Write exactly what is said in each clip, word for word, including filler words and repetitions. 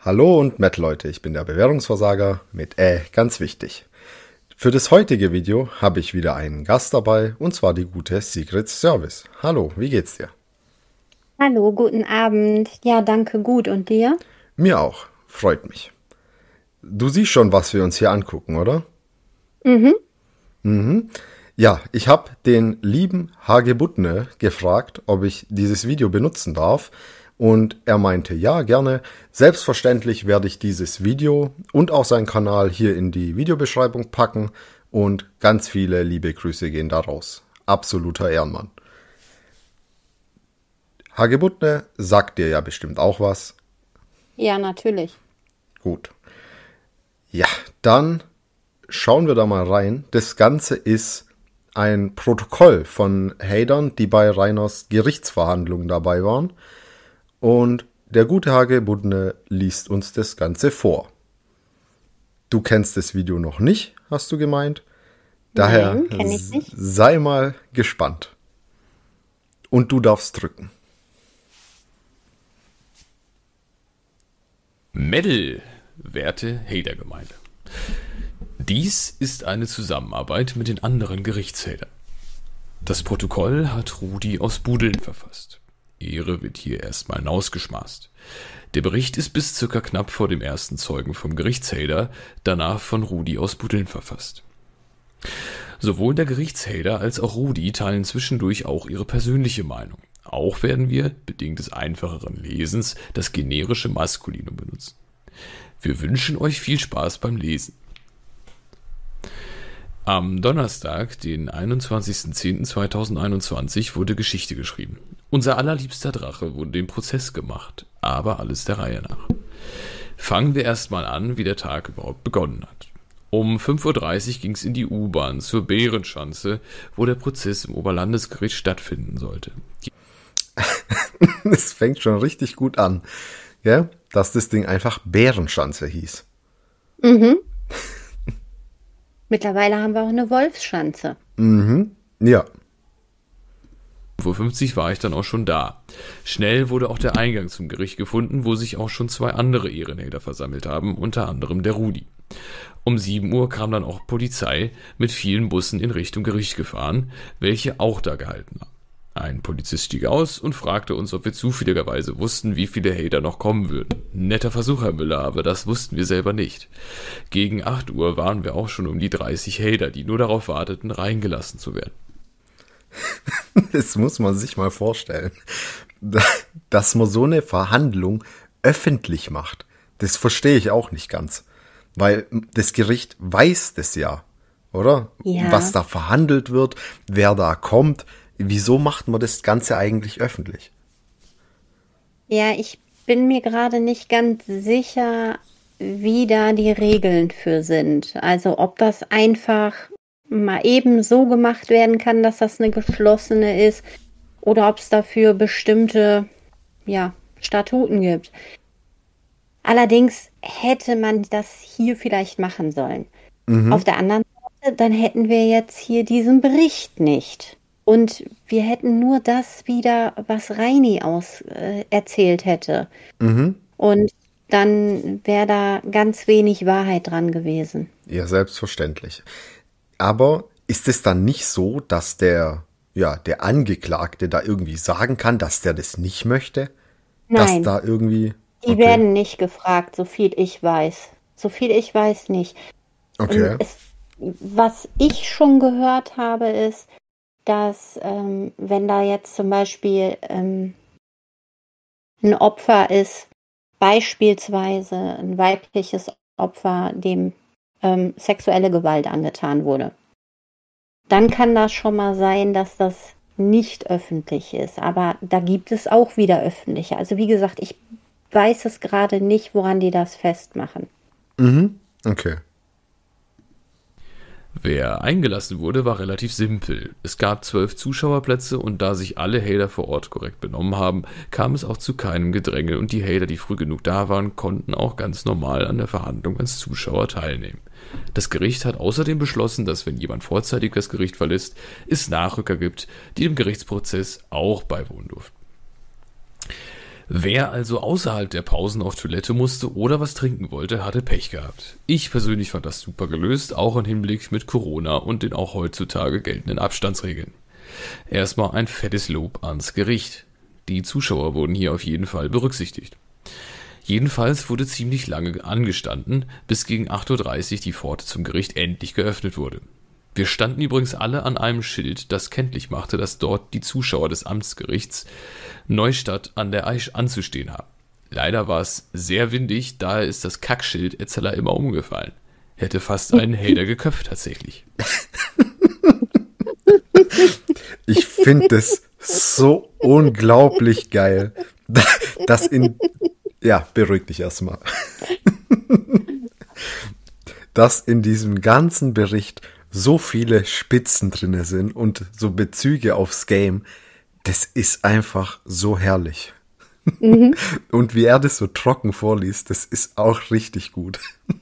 Hallo und Matt Leute, ich bin der Bewährungsversager mit Äh, ganz wichtig. Für das heutige Video habe ich wieder einen Gast dabei, und zwar die gute Sigrid Service. Hallo, wie geht's dir? Hallo, guten Abend. Ja, danke, gut. Und dir? Mir auch, freut mich. Du siehst schon, was wir uns hier angucken, oder? Mhm. Mhm. Ja, ich habe den lieben Hagebuttner gefragt, ob ich dieses Video benutzen darf. Und er meinte, ja, gerne. Selbstverständlich werde ich dieses Video und auch seinen Kanal hier in die Videobeschreibung packen. Und ganz viele liebe Grüße gehen da raus. Absoluter Ehrenmann. Hagebuttner sagt dir ja bestimmt auch was. Ja, natürlich. Gut. Ja, dann schauen wir da mal rein. Das Ganze ist ein Protokoll von Hatern, die bei Rainers Gerichtsverhandlungen dabei waren. Und der gute Hagebuttner liest uns das Ganze vor. Du kennst das Video noch nicht, hast du gemeint. Daher Nein, kenn ich nicht. sei mal gespannt. Und du darfst drücken. Mädel, werte Hater-Gemeinde. Dies ist eine Zusammenarbeit mit den anderen Gerichtshatern. Das Protokoll hat Rudi aus Budeln verfasst. Ehre wird hier erstmal hinausgeschmaßt. Der Bericht ist bis circa knapp vor dem ersten Zeugen vom Gerichtshater, danach von Rudi aus Budeln verfasst. Sowohl der Gerichtshater als auch Rudi teilen zwischendurch auch ihre persönliche Meinung. Auch werden wir, bedingt des einfacheren Lesens, das generische Maskulinum benutzen. Wir wünschen euch viel Spaß beim Lesen. Am Donnerstag, den einundzwanzigsten zehnten zweitausendeinundzwanzig, wurde Geschichte geschrieben. Unser allerliebster Drache wurde dem Prozess gemacht, aber alles der Reihe nach. Fangen wir erstmal an, wie der Tag überhaupt begonnen hat. Um fünf Uhr dreißig ging es in die U-Bahn zur Bärenschanze, wo der Prozess im Oberlandesgericht stattfinden sollte. Das fängt schon richtig gut an, gell? Dass das Ding einfach Bärenschanze hieß. Mhm. Mittlerweile haben wir auch eine Wolfsschanze. Mhm, ja. fünf Uhr fünfzig war ich dann auch schon da. Schnell wurde auch der Eingang zum Gericht gefunden, wo sich auch schon zwei andere Ehrenhater versammelt haben, unter anderem der Rudi. Um sieben Uhr kam dann auch Polizei mit vielen Bussen in Richtung Gericht gefahren, welche auch da gehalten haben. Ein Polizist stieg aus und fragte uns, ob wir zufälligerweise wussten, wie viele Hater noch kommen würden. Netter Versuch, Herr Müller, aber das wussten wir selber nicht. Gegen acht Uhr waren wir auch schon um die dreißig Hater, die nur darauf warteten, reingelassen zu werden. Das muss man sich mal vorstellen, dass man so eine Verhandlung öffentlich macht. Das verstehe ich auch nicht ganz, weil das Gericht weiß das ja, oder? Ja. Was da verhandelt wird, wer da kommt. Wieso macht man das Ganze eigentlich öffentlich? Ja, ich bin mir gerade nicht ganz sicher, wie da die Regeln für sind. Also ob das einfach mal eben so gemacht werden kann, dass das eine geschlossene ist, oder ob es dafür bestimmte, ja, Statuten gibt. Allerdings hätte man das hier vielleicht machen sollen. Mhm. Auf der anderen Seite, dann hätten wir jetzt hier diesen Bericht nicht. Und wir hätten nur das wieder, was Reini aus äh, erzählt hätte. Mhm. Und dann wäre da ganz wenig Wahrheit dran gewesen. Ja, selbstverständlich. Aber ist es dann nicht so, dass der, ja, der Angeklagte da irgendwie sagen kann, dass der das nicht möchte? Nein, Dass da irgendwie. die Okay. werden nicht gefragt, so viel ich weiß. So viel ich weiß nicht. Okay. Und es, was ich schon gehört habe, ist, dass ähm, wenn da jetzt zum Beispiel ähm, ein Opfer ist, beispielsweise ein weibliches Opfer, dem ähm, sexuelle Gewalt angetan wurde, dann kann das schon mal sein, dass das nicht öffentlich ist. Aber da gibt es auch wieder öffentliche. Also wie gesagt, ich weiß es gerade nicht, woran die das festmachen. Mhm. Okay. Wer eingelassen wurde, war relativ simpel. Es gab zwölf Zuschauerplätze und da sich alle Hater vor Ort korrekt benommen haben, kam es auch zu keinem Gedränge und die Hater, die früh genug da waren, konnten auch ganz normal an der Verhandlung als Zuschauer teilnehmen. Das Gericht hat außerdem beschlossen, dass wenn jemand vorzeitig das Gericht verlässt, es Nachrücker gibt, die dem Gerichtsprozess auch beiwohnen durften. Wer also außerhalb der Pausen auf Toilette musste oder was trinken wollte, hatte Pech gehabt. Ich persönlich fand das super gelöst, auch im Hinblick mit Corona und den auch heutzutage geltenden Abstandsregeln. Erstmal ein fettes Lob ans Gericht. Die Zuschauer wurden hier auf jeden Fall berücksichtigt. Jedenfalls wurde ziemlich lange angestanden, bis gegen acht Uhr dreißig die Pforte zum Gericht endlich geöffnet wurde. Wir standen übrigens alle an einem Schild, das kenntlich machte, dass dort die Zuschauer des Amtsgerichts Neustadt an der Aisch anzustehen haben. Leider war es sehr windig, daher ist das Kackschild Etzeler immer umgefallen. Hätte fast einen Hater geköpft tatsächlich. Ich finde das so unglaublich geil, dass in... Ja, beruhig dich erstmal. Dass in diesem ganzen Bericht so viele Spitzen drin sind und so Bezüge aufs Game, das ist einfach so herrlich. Mhm. Und wie er das so trocken vorliest, das ist auch richtig gut.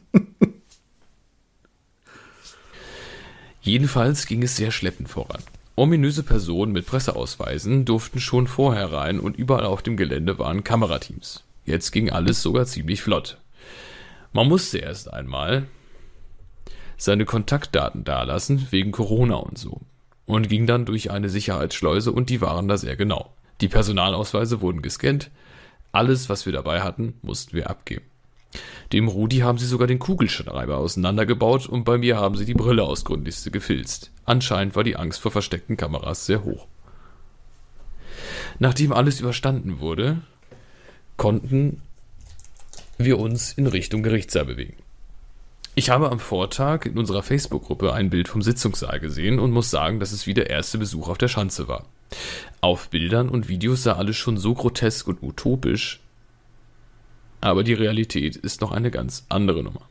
Jedenfalls ging es sehr schleppend voran. Ominöse Personen mit Presseausweisen durften schon vorher rein und überall auf dem Gelände waren Kamerateams. Jetzt ging alles sogar ziemlich flott. Man musste erst einmal seine Kontaktdaten dalassen, wegen Corona und so. Und ging dann durch eine Sicherheitsschleuse und die waren da sehr genau. Die Personalausweise wurden gescannt. Alles, was wir dabei hatten, mussten wir abgeben. Dem Rudi haben sie sogar den Kugelschreiber auseinandergebaut und bei mir haben sie die Brille aus Grundliste gefilzt. Anscheinend war die Angst vor versteckten Kameras sehr hoch. Nachdem alles überstanden wurde, konnten wir uns in Richtung Gerichtssaal bewegen. Ich habe am Vortag in unserer Facebook-Gruppe ein Bild vom Sitzungssaal gesehen und muss sagen, dass es wie der erste Besuch auf der Schanze war. Auf Bildern und Videos sah alles schon so grotesk und utopisch, aber die Realität ist noch eine ganz andere Nummer.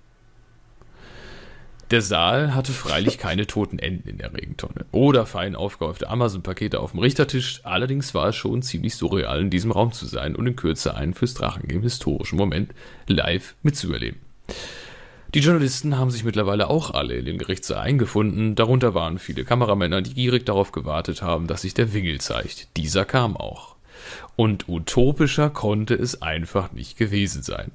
Der Saal hatte freilich keine toten Enten in der Regentonne oder fein aufgehäufte Amazon-Pakete auf dem Richtertisch, allerdings war es schon ziemlich surreal, in diesem Raum zu sein und in Kürze einen fürs Drachengame historischen Moment live mitzuerleben. Die Journalisten haben sich mittlerweile auch alle in den Gerichtssaal eingefunden, darunter waren viele Kameramänner, die gierig darauf gewartet haben, dass sich der Wingel zeigt. Dieser kam auch. Und utopischer konnte es einfach nicht gewesen sein.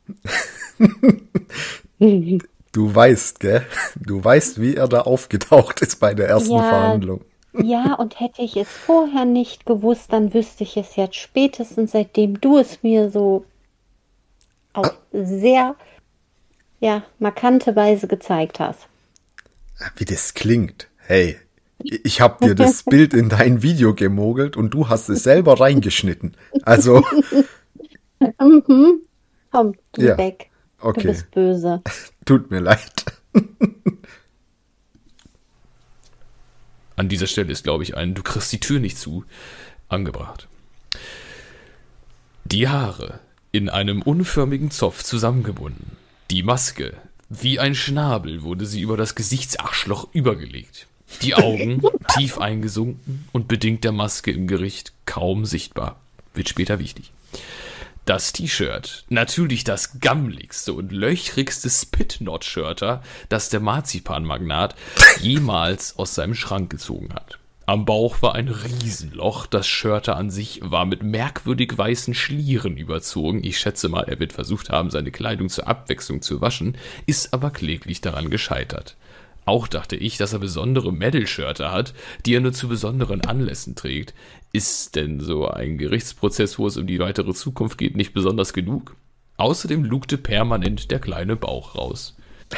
Du weißt, gell? Du weißt, wie er da aufgetaucht ist bei der ersten Ja, Verhandlung. ja, und hätte ich es vorher nicht gewusst, dann wüsste ich es jetzt spätestens, seitdem du es mir so auf sehr, ja, markante Weise gezeigt hast. Wie das klingt. Hey, ich habe dir das Bild in dein Video gemogelt und du hast es selber reingeschnitten. Also, Mhm. Komm, geh ja, weg. Du okay. bist böse. Tut mir leid. An dieser Stelle ist, glaube ich, ein "Du kriegst die Tür nicht zu" angebracht. Die Haare in einem unförmigen Zopf zusammengebunden. Die Maske, wie ein Schnabel, wurde sie über das Gesichtsarschloch übergelegt. Die Augen tief eingesunken und bedingt der Maske im Gericht kaum sichtbar. Wird später wichtig. Das T-Shirt, natürlich das gammligste und löchrigste Spit-Not-Shirter, das der Marzipan-Magnat jemals aus seinem Schrank gezogen hat. Am Bauch war ein Riesenloch, das Shirter an sich war mit merkwürdig weißen Schlieren überzogen. Ich schätze mal, er wird versucht haben, seine Kleidung zur Abwechslung zu waschen, ist aber kläglich daran gescheitert. Auch dachte ich, dass er besondere Medal-Shirter hat, die er nur zu besonderen Anlässen trägt. Ist denn so ein Gerichtsprozess, wo es um die weitere Zukunft geht, nicht besonders genug? Außerdem lugte permanent der kleine Bauch raus.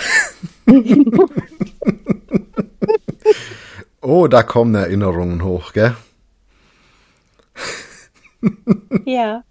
Oh, da kommen Erinnerungen hoch, gell? Ja.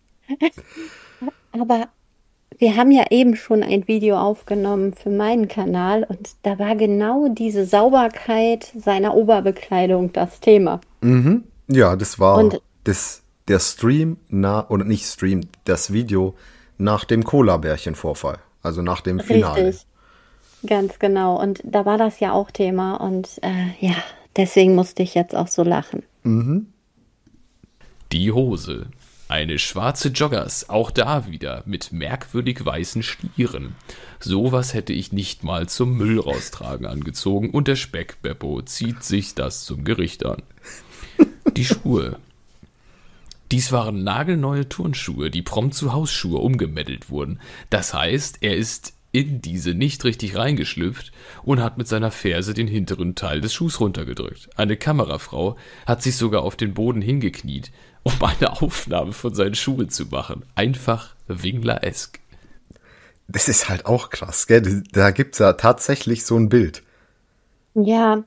Aber wir haben ja eben schon ein Video aufgenommen für meinen Kanal und da war genau diese Sauberkeit seiner Oberbekleidung das Thema. Mhm. Ja, das war Und das, der Stream, na, oder nicht Stream, das Video nach dem Cola-Bärchen-Vorfall. Also nach dem Finale. richtig, ganz genau. Und da war das ja auch Thema und äh, ja, deswegen musste ich jetzt auch so lachen. Mhm. Die Hose. Eine schwarze Joggers, auch da wieder mit merkwürdig weißen Schlieren. Sowas hätte ich nicht mal zum Müll raustragen angezogen und der Speckbeppo zieht sich das zum Gericht an. Die Schuhe. Dies waren nagelneue Turnschuhe, die prompt zu Hausschuhe umgemettelt wurden. Das heißt, er ist in diese nicht richtig reingeschlüpft und hat mit seiner Ferse den hinteren Teil des Schuhs runtergedrückt. Eine Kamerafrau hat sich sogar auf den Boden hingekniet, um eine Aufnahme von seinen Schuhen zu machen. Einfach Wingler-esk. Das ist halt auch krass, gell? Da gibt's ja tatsächlich so ein Bild. Ja,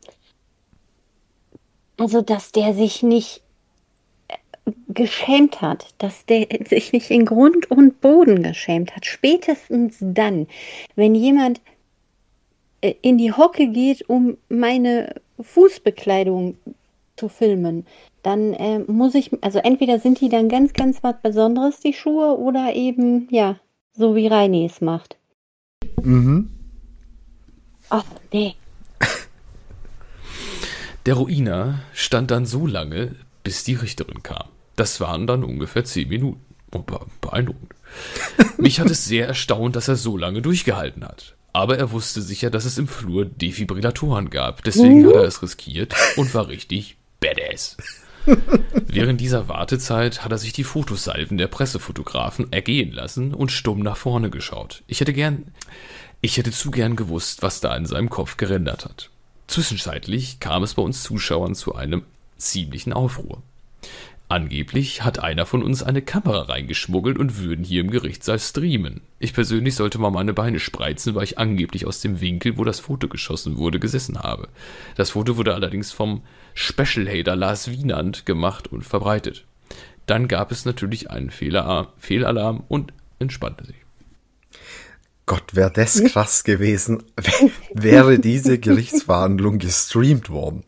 also dass der sich nicht geschämt hat, dass der sich nicht in Grund und Boden geschämt hat. Spätestens dann, wenn jemand in die Hocke geht, um meine Fußbekleidung zu filmen, dann äh, muss ich, also entweder sind die dann ganz, ganz was Besonderes, die Schuhe, oder eben, ja, so wie Reini es macht. Mhm. Ach, nee. Der Ruiner stand dann so lange, bis die Richterin kam. Das waren dann ungefähr zehn Minuten. Oh, beeindruckend. Mich hat es sehr erstaunt, dass er so lange durchgehalten hat. Aber er wusste sicher, dass es im Flur Defibrillatoren gab. Deswegen mhm. hat er es riskiert und war richtig badass. Während dieser Wartezeit hat er sich die Fotosalven der Pressefotografen ergehen lassen und stumm nach vorne geschaut. Ich hätte gern, ich hätte zu gern gewusst, was da in seinem Kopf gerendert hat. Zwischenzeitlich kam es bei uns Zuschauern zu einem ziemlichen Aufruhr. Angeblich hat einer von uns eine Kamera reingeschmuggelt und würden hier im Gerichtssaal streamen. Ich persönlich sollte mal meine Beine spreizen, weil ich angeblich aus dem Winkel, wo das Foto geschossen wurde, gesessen habe. Das Foto wurde allerdings vom Special-Hater Lars Wienand gemacht und verbreitet. Dann gab es natürlich einen Fehler- Fehlalarm und entspannte sich. Gott, wäre das krass gewesen, wäre diese Gerichtsverhandlung gestreamt worden.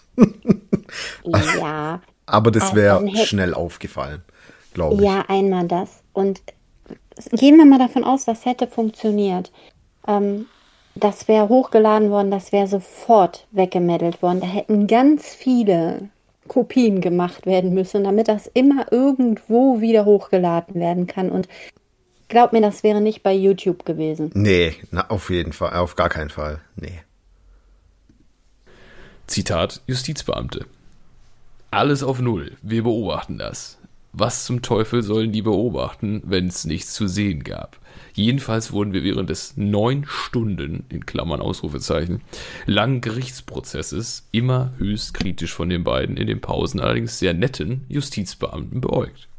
Ja. Aber das wäre schnell aufgefallen, glaube ich. Ja, einmal das. Und gehen wir mal davon aus, das hätte funktioniert. Ähm, das wäre hochgeladen worden, das wäre sofort weggemeldet worden. Da hätten ganz viele Kopien gemacht werden müssen, damit das immer irgendwo wieder hochgeladen werden kann. Und glaub mir, das wäre nicht bei YouTube gewesen. Nee, na, auf jeden Fall, auf gar keinen Fall, nee. Zitat Justizbeamte. Alles auf Null, wir beobachten das. Was zum Teufel sollen die beobachten, wenn es nichts zu sehen gab? Jedenfalls wurden wir während des neun Stunden, in Klammern Ausrufezeichen, langen Gerichtsprozesses immer höchst kritisch von den beiden in den Pausen allerdings sehr netten Justizbeamten beäugt.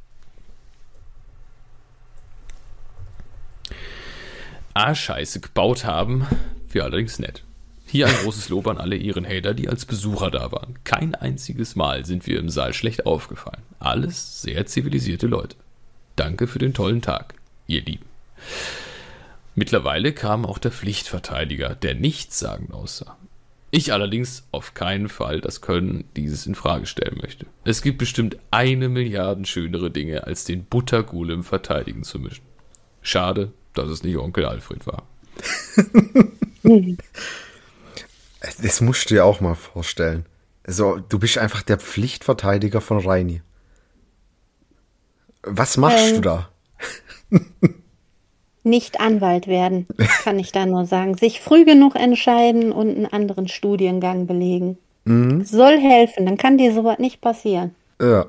Ah, Scheiße gebaut haben, wir allerdings nett. Hier ein großes Lob an alle Ehrenhater, die als Besucher da waren. Kein einziges Mal sind wir im Saal schlecht aufgefallen. Alles sehr zivilisierte Leute. Danke für den tollen Tag, ihr Lieben. Mittlerweile kam auch der Pflichtverteidiger, der nichtssagend aussah. Ich allerdings auf keinen Fall das Können dieses in Frage stellen möchte. Es gibt bestimmt eine Milliarde schönere Dinge, als den Buttergolem verteidigen zu müssen. Schade, dass es nicht Onkel Alfred war. Das musst du dir auch mal vorstellen. Also, du bist einfach der Pflichtverteidiger von Reini. Was machst ähm, du da? Nicht Anwalt werden, kann ich da nur sagen. Sich früh genug entscheiden und einen anderen Studiengang belegen. Mhm. Soll helfen, dann kann dir sowas nicht passieren. Ja.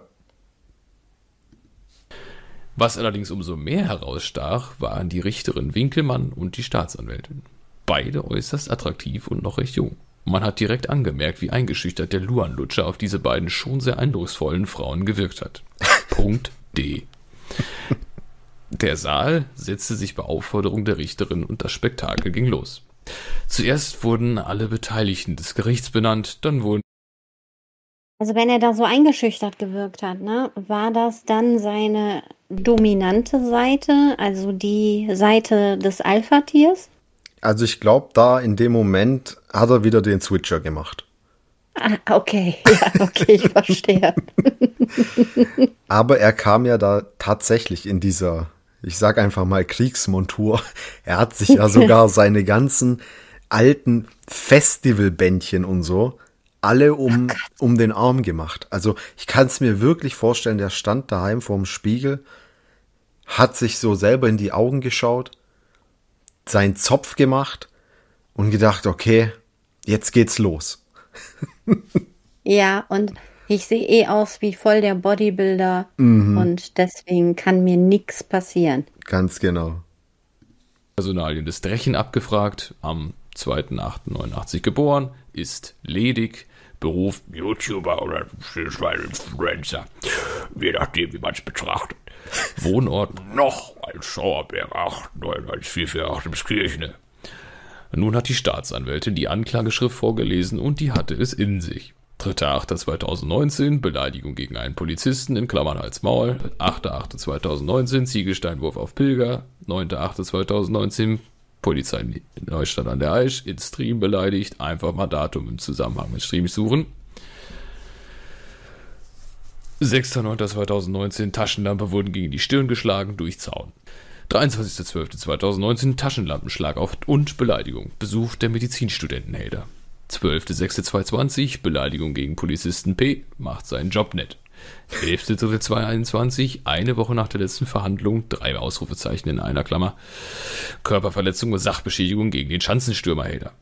Was allerdings umso mehr herausstach, waren die Richterin Winkelmann und die Staatsanwältin. Beide äußerst attraktiv und noch recht jung. Man hat direkt angemerkt, wie eingeschüchtert der Luan-Lutscher auf diese beiden schon sehr eindrucksvollen Frauen gewirkt hat. Punkt D. Der Saal setzte sich bei Aufforderung der Richterin und das Spektakel ging los. Zuerst wurden alle Beteiligten des Gerichts benannt, dann wurden... Also wenn er da so eingeschüchtert gewirkt hat, ne, war das dann seine dominante Seite, also die Seite des Alpha-Tiers? Also ich glaube, da in dem Moment hat er wieder den Switcher gemacht. Ah, okay, ja, okay, ich verstehe. Aber er kam ja da tatsächlich in dieser, ich sag einfach mal Kriegsmontur. Er hat sich ja sogar seine ganzen alten Festivalbändchen und so alle um, um den Arm gemacht. Also ich kann es mir wirklich vorstellen, der stand daheim vorm Spiegel, hat sich so selber in die Augen geschaut, seinen Zopf gemacht und gedacht, okay, jetzt geht's los. Ja, und Ich sehe eh aus wie voll der Bodybuilder Mhm. und deswegen kann mir nichts passieren. Ganz genau. Personalien des Drechen abgefragt, am zweiten achten neunundachtzig geboren, ist ledig, Beruf YouTuber oder Influencer, je nachdem, wie man es betrachtet. Wohnort noch als Schauerberg acht neun eins vier vier acht im Kirchne. Nun hat die Staatsanwältin die Anklageschrift vorgelesen und die hatte es in sich. dritter achter zweitausendneunzehn, Beleidigung gegen einen Polizisten in Klammern als Maul. achter achter zweitausendneunzehn, Ziegelsteinwurf auf Pilger. neunter achter zweitausendneunzehn, Polizei Neustadt an der Aisch, in Stream beleidigt. Einfach mal Datum im Zusammenhang mit Stream suchen. sechster neunter zweitausendneunzehn, Taschenlampe wurden gegen die Stirn geschlagen durch Zaun. dreiundzwanzigster zwölfter zweitausendneunzehn, Taschenlampenschlag auf und Beleidigung. Besuch der Medizinstudenten-Hater. zwölfter sechster zweitausendzwanzig, Beleidigung gegen Polizisten P, macht seinen Job nett. elfter dritter zweitausendeinundzwanzig, eine Woche nach der letzten Verhandlung, drei Ausrufezeichen in einer Klammer. Körperverletzung und Sachbeschädigung gegen den Schanzenstürmer-Hater.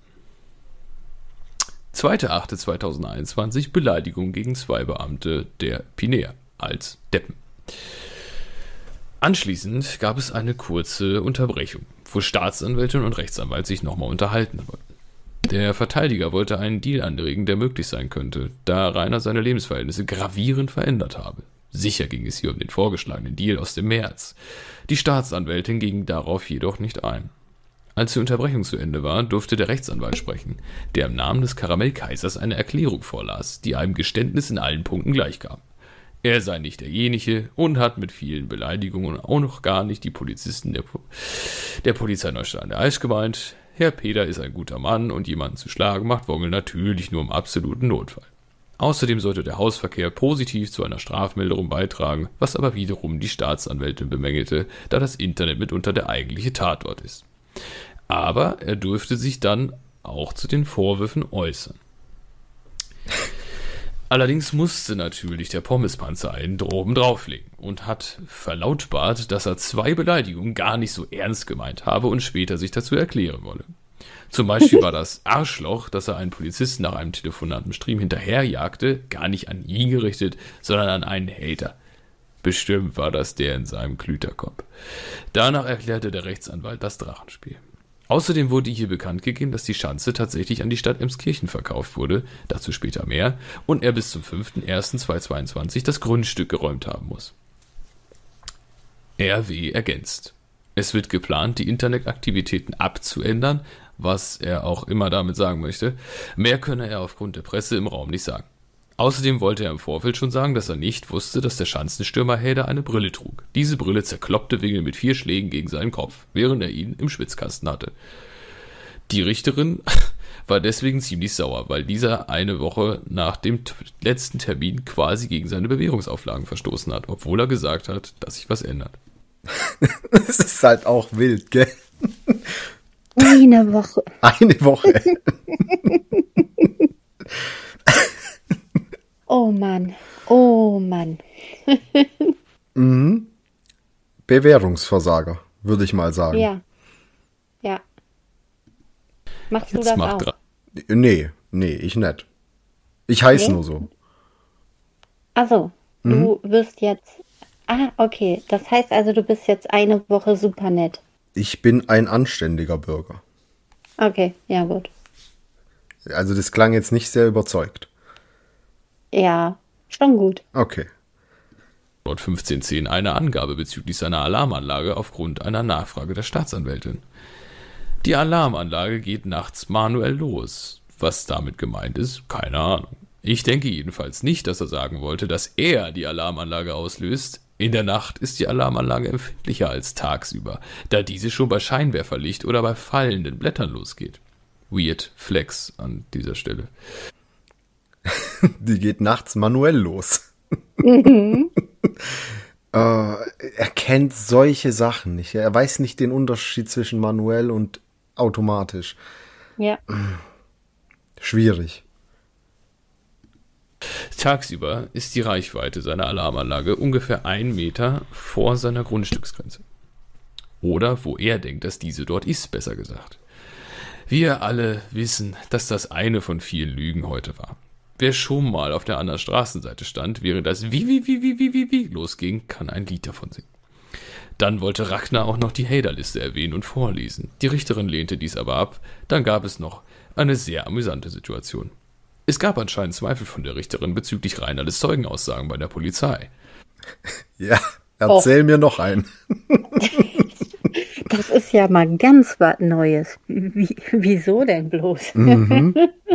zweiter achter zweitausendeinundzwanzig, Beleidigung gegen zwei Beamte der Pinea als Deppen. Anschließend gab es eine kurze Unterbrechung, wo Staatsanwältin und Rechtsanwalt sich nochmal unterhalten wollten. Der Verteidiger wollte einen Deal anregen, der möglich sein könnte, da Rainer seine Lebensverhältnisse gravierend verändert habe. Sicher ging es hier um den vorgeschlagenen Deal aus dem März. Die Staatsanwältin ging darauf jedoch nicht ein. Als die Unterbrechung zu Ende war, durfte der Rechtsanwalt sprechen, der im Namen des Karamellkaisers eine Erklärung vorlas, die einem Geständnis in allen Punkten gleichkam. Er sei nicht derjenige und hat mit vielen Beleidigungen auch noch gar nicht die Polizisten der, po- der Polizei Neustadt an der Aisch gemeint. Herr Peter ist ein guter Mann und jemanden zu schlagen macht Wongel natürlich nur im absoluten Notfall. Außerdem sollte der Hausverkehr positiv zu einer Strafmilderung beitragen, was aber wiederum die Staatsanwältin bemängelte, da das Internet mitunter der eigentliche Tatort ist. Aber er durfte sich dann auch zu den Vorwürfen äußern. Allerdings musste natürlich der Pommespanzer einen droben drauflegen und hat verlautbart, dass er zwei Beleidigungen gar nicht so ernst gemeint habe und später sich dazu erklären wolle. Zum Beispiel war das Arschloch, dass er einen Polizisten nach einem Telefonat im Stream hinterherjagte, gar nicht an ihn gerichtet, sondern an einen Hater. Bestimmt war das der in seinem Klüterkopf. Danach erklärte der Rechtsanwalt das Drachenspiel. Außerdem wurde hier bekannt gegeben, dass die Schanze tatsächlich an die Stadt Emskirchen verkauft wurde, dazu später mehr, und er bis zum fünfter erster zweitausendzweiundzwanzig das Grundstück geräumt haben muss. R W ergänzt. Es wird geplant, die Internetaktivitäten abzuändern, was er auch immer damit sagen möchte. Mehr könne er aufgrund der Presse im Raum nicht sagen. Außerdem wollte er im Vorfeld schon sagen, dass er nicht wusste, dass der Schanzenstürmer-Hater eine Brille trug. Diese Brille zerkloppte Wingel mit vier Schlägen gegen seinen Kopf, während er ihn im Schwitzkasten hatte. Die Richterin war deswegen ziemlich sauer, weil dieser eine Woche nach dem t- letzten Termin quasi gegen seine Bewährungsauflagen verstoßen hat, obwohl er gesagt hat, dass sich was ändert. Das ist halt auch wild, gell? Eine Woche. Eine Woche. Oh Mann. Oh Mann. Mhm. Bewährungsversager, würde ich mal sagen. Ja. Ja. Machst du Jetzt das macht auch? Dra- Nee, nee, ich nicht. Ich heiße Nee? nur so. Also, du wirst jetzt. Ah, okay. Das heißt also, du bist jetzt eine Woche super nett. Ich bin ein anständiger Bürger. Okay, ja gut. Also das klang jetzt nicht sehr überzeugt. Ja, schon gut. Okay. Laut fünfzehn zehn eine Angabe bezüglich seiner Alarmanlage aufgrund einer Nachfrage der Staatsanwältin. Die Alarmanlage geht nachts manuell los. Was damit gemeint ist, keine Ahnung. Ich denke jedenfalls nicht, dass er sagen wollte, dass er die Alarmanlage auslöst. In der Nacht ist die Alarmanlage empfindlicher als tagsüber, da diese schon bei Scheinwerferlicht oder bei fallenden Blättern losgeht. Weird Flex an dieser Stelle. Die geht nachts manuell los. äh, er kennt solche Sachen nicht. Er weiß nicht den Unterschied zwischen manuell und automatisch. Ja. Schwierig. Tagsüber ist die Reichweite seiner Alarmanlage ungefähr ein Meter vor seiner Grundstücksgrenze. Oder wo er denkt, dass diese dort ist, besser gesagt. Wir alle wissen, dass das eine von vielen Lügen heute war. Wer schon mal auf der anderen Straßenseite stand, während das wie, wie, wie, wie, wie, wie, wie losging, kann ein Lied davon singen. Dann wollte Ragnar auch noch die Hader-Liste erwähnen und vorlesen. Die Richterin lehnte dies aber ab. Dann gab es noch eine sehr amüsante Situation. Es gab anscheinend Zweifel von der Richterin bezüglich Reiners Zeugenaussagen bei der Polizei. Ja, erzähl oh. mir noch einen. Das ist ja mal ganz was Neues. Wie, wieso denn bloß? Mhm.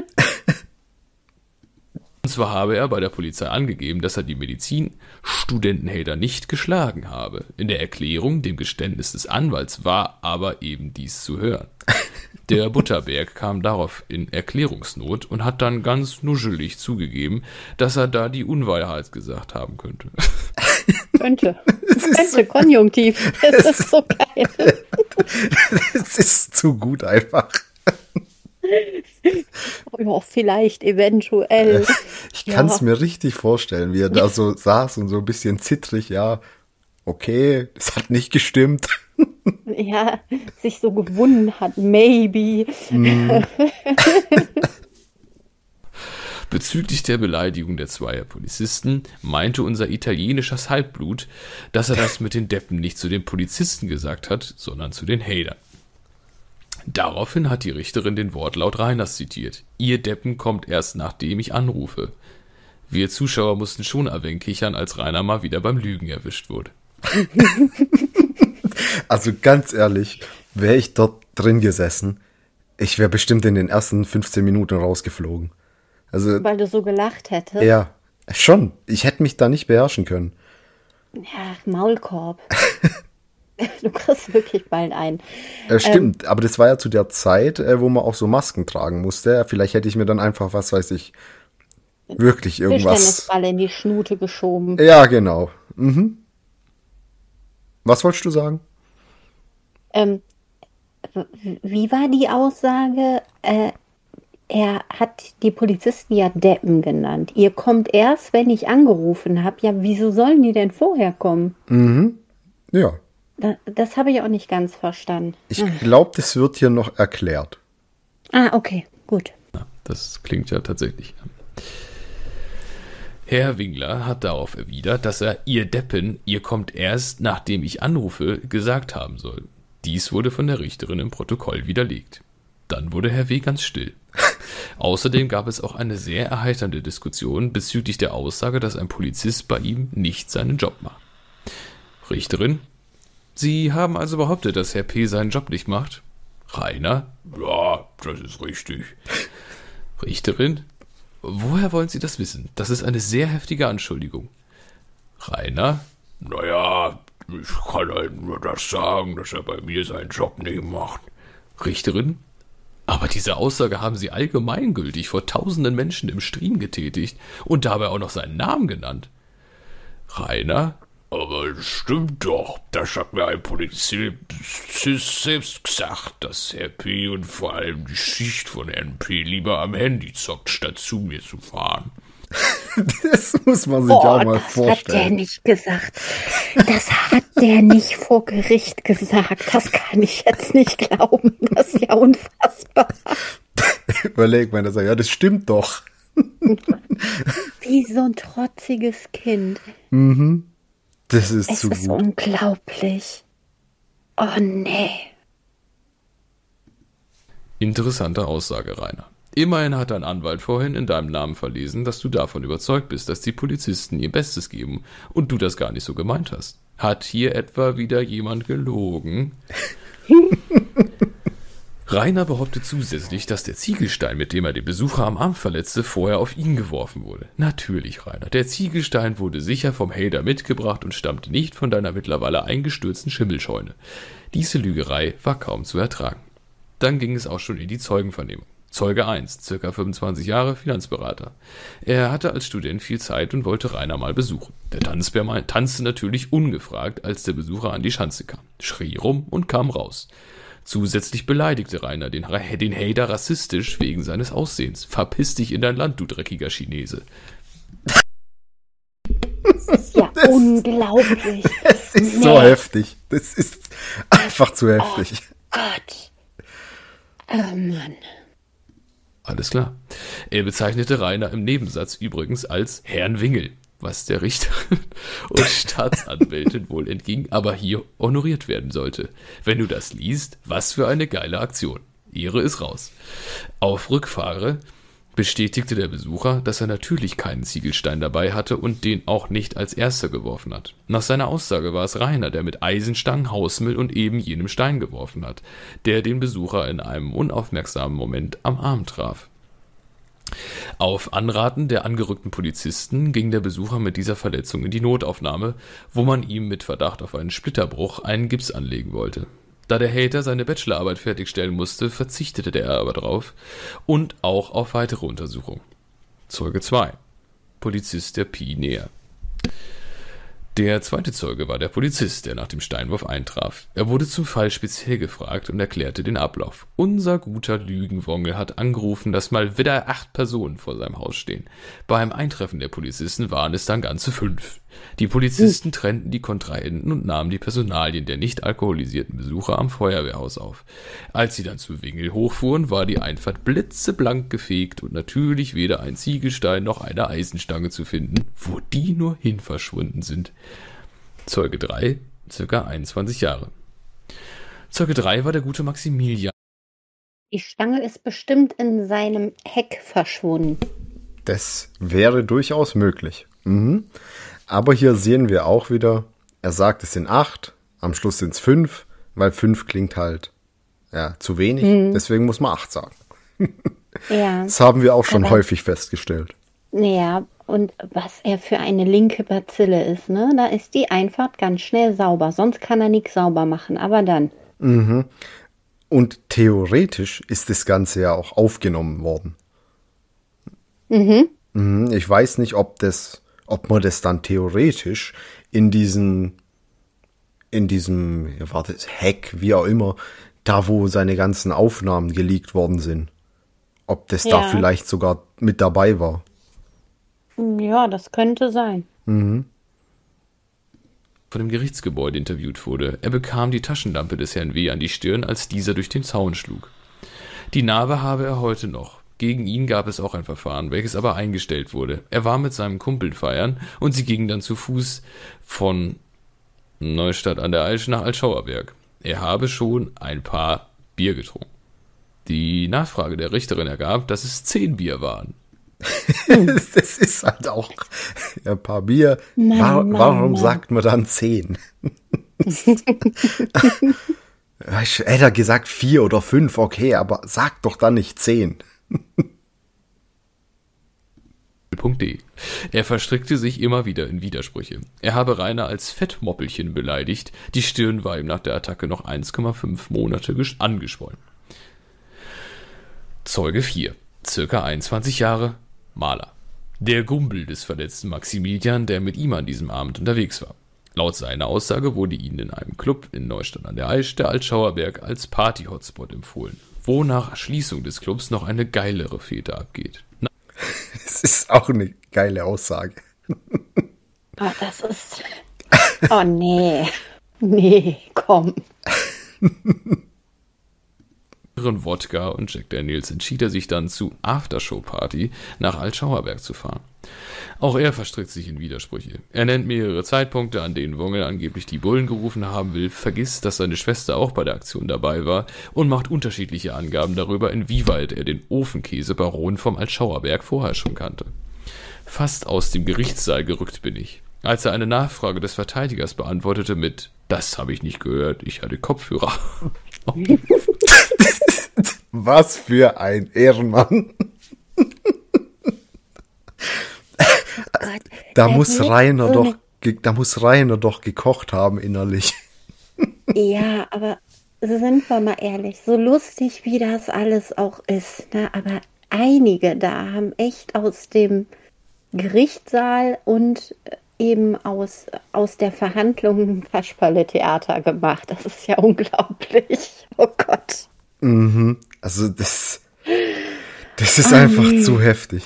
Und zwar habe er bei der Polizei angegeben, dass er die Medizinstudenten Hader nicht geschlagen habe. In der Erklärung, dem Geständnis des Anwalts, war aber eben dies zu hören. Der Butterberg kam darauf in Erklärungsnot und hat dann ganz nuschelig zugegeben, dass er da die Unwahrheit gesagt haben könnte. Könnte. Könnte, so Konjunktiv. Das ist so geil. Es ist zu gut einfach. Ja, vielleicht, eventuell. Ich kann es ja. mir richtig vorstellen, wie er da so saß und so ein bisschen zittrig, ja, okay, es hat nicht gestimmt. Ja, sich so gewunden hat, maybe. Mm. Bezüglich der Beleidigung der zweier Polizisten meinte unser italienisches Halbblut, dass er das mit den Deppen nicht zu den Polizisten gesagt hat, sondern zu den Hadern. Daraufhin hat die Richterin den Wortlaut Reiners zitiert. Ihr Deppen kommt erst, nachdem ich anrufe. Wir Zuschauer mussten schon erwähnen kichern, als Rainer mal wieder beim Lügen erwischt wurde. Also ganz ehrlich, wäre ich dort drin gesessen, ich wäre bestimmt in den ersten fünfzehn Minuten rausgeflogen. Also, weil du so gelacht hättest? Ja, schon. Ich hätte mich da nicht beherrschen können. Ja, Maulkorb. Du kriegst wirklich bald ein. Äh, stimmt, ähm, aber das war ja zu der Zeit, äh, wo man auch so Masken tragen musste. Vielleicht hätte ich mir dann einfach, was weiß ich, wirklich irgendwas... Tischtennisball in die Schnute geschoben. Ja, genau. Mhm. Was wolltest du sagen? Ähm, wie war die Aussage? Äh, er hat die Polizisten ja Deppen genannt. Ihr kommt erst, wenn ich angerufen habe. Ja, wieso sollen die denn vorher kommen? Mhm. Ja. Das, das habe ich auch nicht ganz verstanden. Ich glaube, das wird hier noch erklärt. Ah, okay, gut. Ja, das klingt ja tatsächlich. Herr Wingler hat darauf erwidert, dass er ihr Deppen, ihr kommt erst, nachdem ich anrufe, gesagt haben soll. Dies wurde von der Richterin im Protokoll widerlegt. Dann wurde Herr W. ganz still. Außerdem gab es auch eine sehr erheiternde Diskussion bezüglich der Aussage, dass ein Polizist bei ihm nicht seinen Job macht. Richterin: Sie haben also behauptet, dass Herr P. seinen Job nicht macht? Rainer: Ja, das ist richtig. Richterin: Woher wollen Sie das wissen? Das ist eine sehr heftige Anschuldigung. Rainer: Naja, ich kann halt nur das sagen, dass er bei mir seinen Job nicht macht. Richterin: Aber diese Aussage haben Sie allgemeingültig vor tausenden Menschen im Stream getätigt und dabei auch noch seinen Namen genannt. Rainer: Aber es stimmt doch, das hat mir ein Polizist selbst gesagt, dass Herr P. und vor allem die Schicht von Herrn P. lieber am Handy zockt, statt zu mir zu fahren. Das muss man sich oh, auch mal das vorstellen. Das hat der nicht gesagt. Das hat der nicht vor Gericht gesagt. Das kann ich jetzt nicht glauben. Das ist ja unfassbar. Überleg mal, das sagt, ja, das stimmt doch. Wie so ein trotziges Kind. Mhm. Das ist es zu ist gut. Unglaublich. Oh nee. Interessante Aussage, Rainer. Immerhin hat dein Anwalt vorhin in deinem Namen verlesen, dass du davon überzeugt bist, dass die Polizisten ihr Bestes geben und du das gar nicht so gemeint hast. Hat hier etwa wieder jemand gelogen? Rainer behauptet zusätzlich, dass der Ziegelstein, mit dem er den Besucher am Arm verletzte, vorher auf ihn geworfen wurde. Natürlich, Rainer. Der Ziegelstein wurde sicher vom Hader mitgebracht und stammte nicht von deiner mittlerweile eingestürzten Schimmelscheune. Diese Lügerei war kaum zu ertragen. Dann ging es auch schon in die Zeugenvernehmung. Zeuge eins, circa fünfundzwanzig Jahre, Finanzberater. Er hatte als Student viel Zeit und wollte Rainer mal besuchen. Der Tanzbär tanzte natürlich ungefragt, als der Besucher an die Schanze kam, schrie rum und kam raus. Zusätzlich beleidigte Rainer den, den Hader rassistisch wegen seines Aussehens. Verpiss dich in dein Land, du dreckiger Chinese. Das ist ja das, unglaublich. Es ist nee. so heftig. Das ist einfach zu heftig. Oh Gott. Oh Mann. Alles klar. Er bezeichnete Rainer im Nebensatz übrigens als Herrn Wingel, was der Richterin und Staatsanwältin wohl entging, aber hier honoriert werden sollte. Wenn du das liest, was für eine geile Aktion. Ehre ist raus. Auf Rückfahre bestätigte der Besucher, dass er natürlich keinen Ziegelstein dabei hatte und den auch nicht als erster geworfen hat. Nach seiner Aussage war es Rainer, der mit Eisenstangen, Hausmüll und eben jenem Stein geworfen hat, der den Besucher in einem unaufmerksamen Moment am Arm traf. Auf Anraten der angerückten Polizisten ging der Besucher mit dieser Verletzung in die Notaufnahme, wo man ihm mit Verdacht auf einen Splitterbruch einen Gips anlegen wollte. Da der Hater seine Bachelorarbeit fertigstellen musste, verzichtete der aber drauf und auch auf weitere Untersuchungen. Zeuge zwei. Polizist der Pi näher. Der zweite Zeuge war der Polizist, der nach dem Steinwurf eintraf. Er wurde zum Fall speziell gefragt und erklärte den Ablauf. Unser guter Lügenwongel hat angerufen, dass mal wieder acht Personen vor seinem Haus stehen. Beim Eintreffen der Polizisten waren es dann ganze fünf. Die Polizisten trennten die Kontrahenten und nahmen die Personalien der nicht alkoholisierten Besucher am Feuerwehrhaus auf. Als sie dann zu Wingel hochfuhren, war die Einfahrt blitzeblank gefegt und natürlich weder ein Ziegelstein noch eine Eisenstange zu finden, wo die nur hin verschwunden sind. Zeuge drei, circa einundzwanzig Jahre. Zeuge drei war der gute Maximilian. Die Stange ist bestimmt in seinem Heck verschwunden. Das wäre durchaus möglich. Mhm. Aber hier sehen wir auch wieder, er sagt, es sind acht, am Schluss sind es fünf, weil fünf klingt halt ja, zu wenig, mhm. deswegen muss man acht sagen. Ja. Das haben wir auch schon aber, häufig festgestellt. Ja, und was er für eine linke Bazille ist, ne? Da ist die Einfahrt ganz schnell sauber, sonst kann er nichts sauber machen, aber dann. Mhm. Und theoretisch ist das Ganze ja auch aufgenommen worden. Mhm. Mhm. Ich weiß nicht, ob das ob man das dann theoretisch in diesen, in diesem, ja, war das Hack, wie auch immer, da wo seine ganzen Aufnahmen geleakt worden sind, ob das Ja. da vielleicht sogar mit dabei war. Ja, das könnte sein. Mhm. Von dem Gerichtsgebäude interviewt wurde. Er bekam die Taschenlampe des Herrn W. an die Stirn, als dieser durch den Zaun schlug. Die Narbe habe er heute noch. Gegen ihn gab es auch ein Verfahren, welches aber eingestellt wurde. Er war mit seinem Kumpel feiern und sie gingen dann zu Fuß von Neustadt an der Aisch nach Altschauerberg. Er habe schon ein paar Bier getrunken. Die Nachfrage der Richterin ergab, dass es zehn Bier waren. Das ist halt auch ein paar Bier. Mann, War, Mann, warum Mann. sagt man dann zehn? Ich hätte gesagt vier oder fünf, okay, aber sag doch dann nicht zehn. .de. Er verstrickte sich immer wieder in Widersprüche. Er habe Rainer als Fettmoppelchen beleidigt. Die Stirn war ihm nach der Attacke noch eins Komma fünf Monate gesch- angeschwollen. Zeuge vier. Circa einundzwanzig Jahre. Maler. Der Gumbel des verletzten Maximilian, der mit ihm an diesem Abend unterwegs war. Laut seiner Aussage wurde ihnen in einem Club in Neustadt an der Aisch der Altschauerberg als Party-Hotspot empfohlen, wo nach Schließung des Clubs noch eine geilere Fete abgeht. Na, Das ist auch eine geile Aussage. Oh, das ist. Oh, nee. Nee, komm. Wodka und Jack Daniels entschied er sich dann zu Aftershow-Party nach Altschauerberg zu fahren. Auch er verstrickt sich in Widersprüche. Er nennt mehrere Zeitpunkte, an denen Wongel angeblich die Bullen gerufen haben will, vergisst, dass seine Schwester auch bei der Aktion dabei war und macht unterschiedliche Angaben darüber, inwieweit er den Ofenkäse-Baron vom Altschauerberg vorher schon kannte. Fast aus dem Gerichtssaal gerückt bin ich, als er eine Nachfrage des Verteidigers beantwortete mit „Das habe ich nicht gehört, ich hatte Kopfhörer." Was für ein Ehrenmann. Gott, Da er muss wird Rainer so doch, ge- da muss Rainer doch gekocht haben innerlich. Ja, aber sind wir mal ehrlich, so lustig wie das alles auch ist, ne? Aber einige da haben echt aus dem Gerichtssaal und eben aus, aus der Verhandlung ein Kasperle-Theater gemacht. Das ist ja unglaublich. Oh Gott. Mhm. Also das, das ist Oh einfach nee. zu heftig.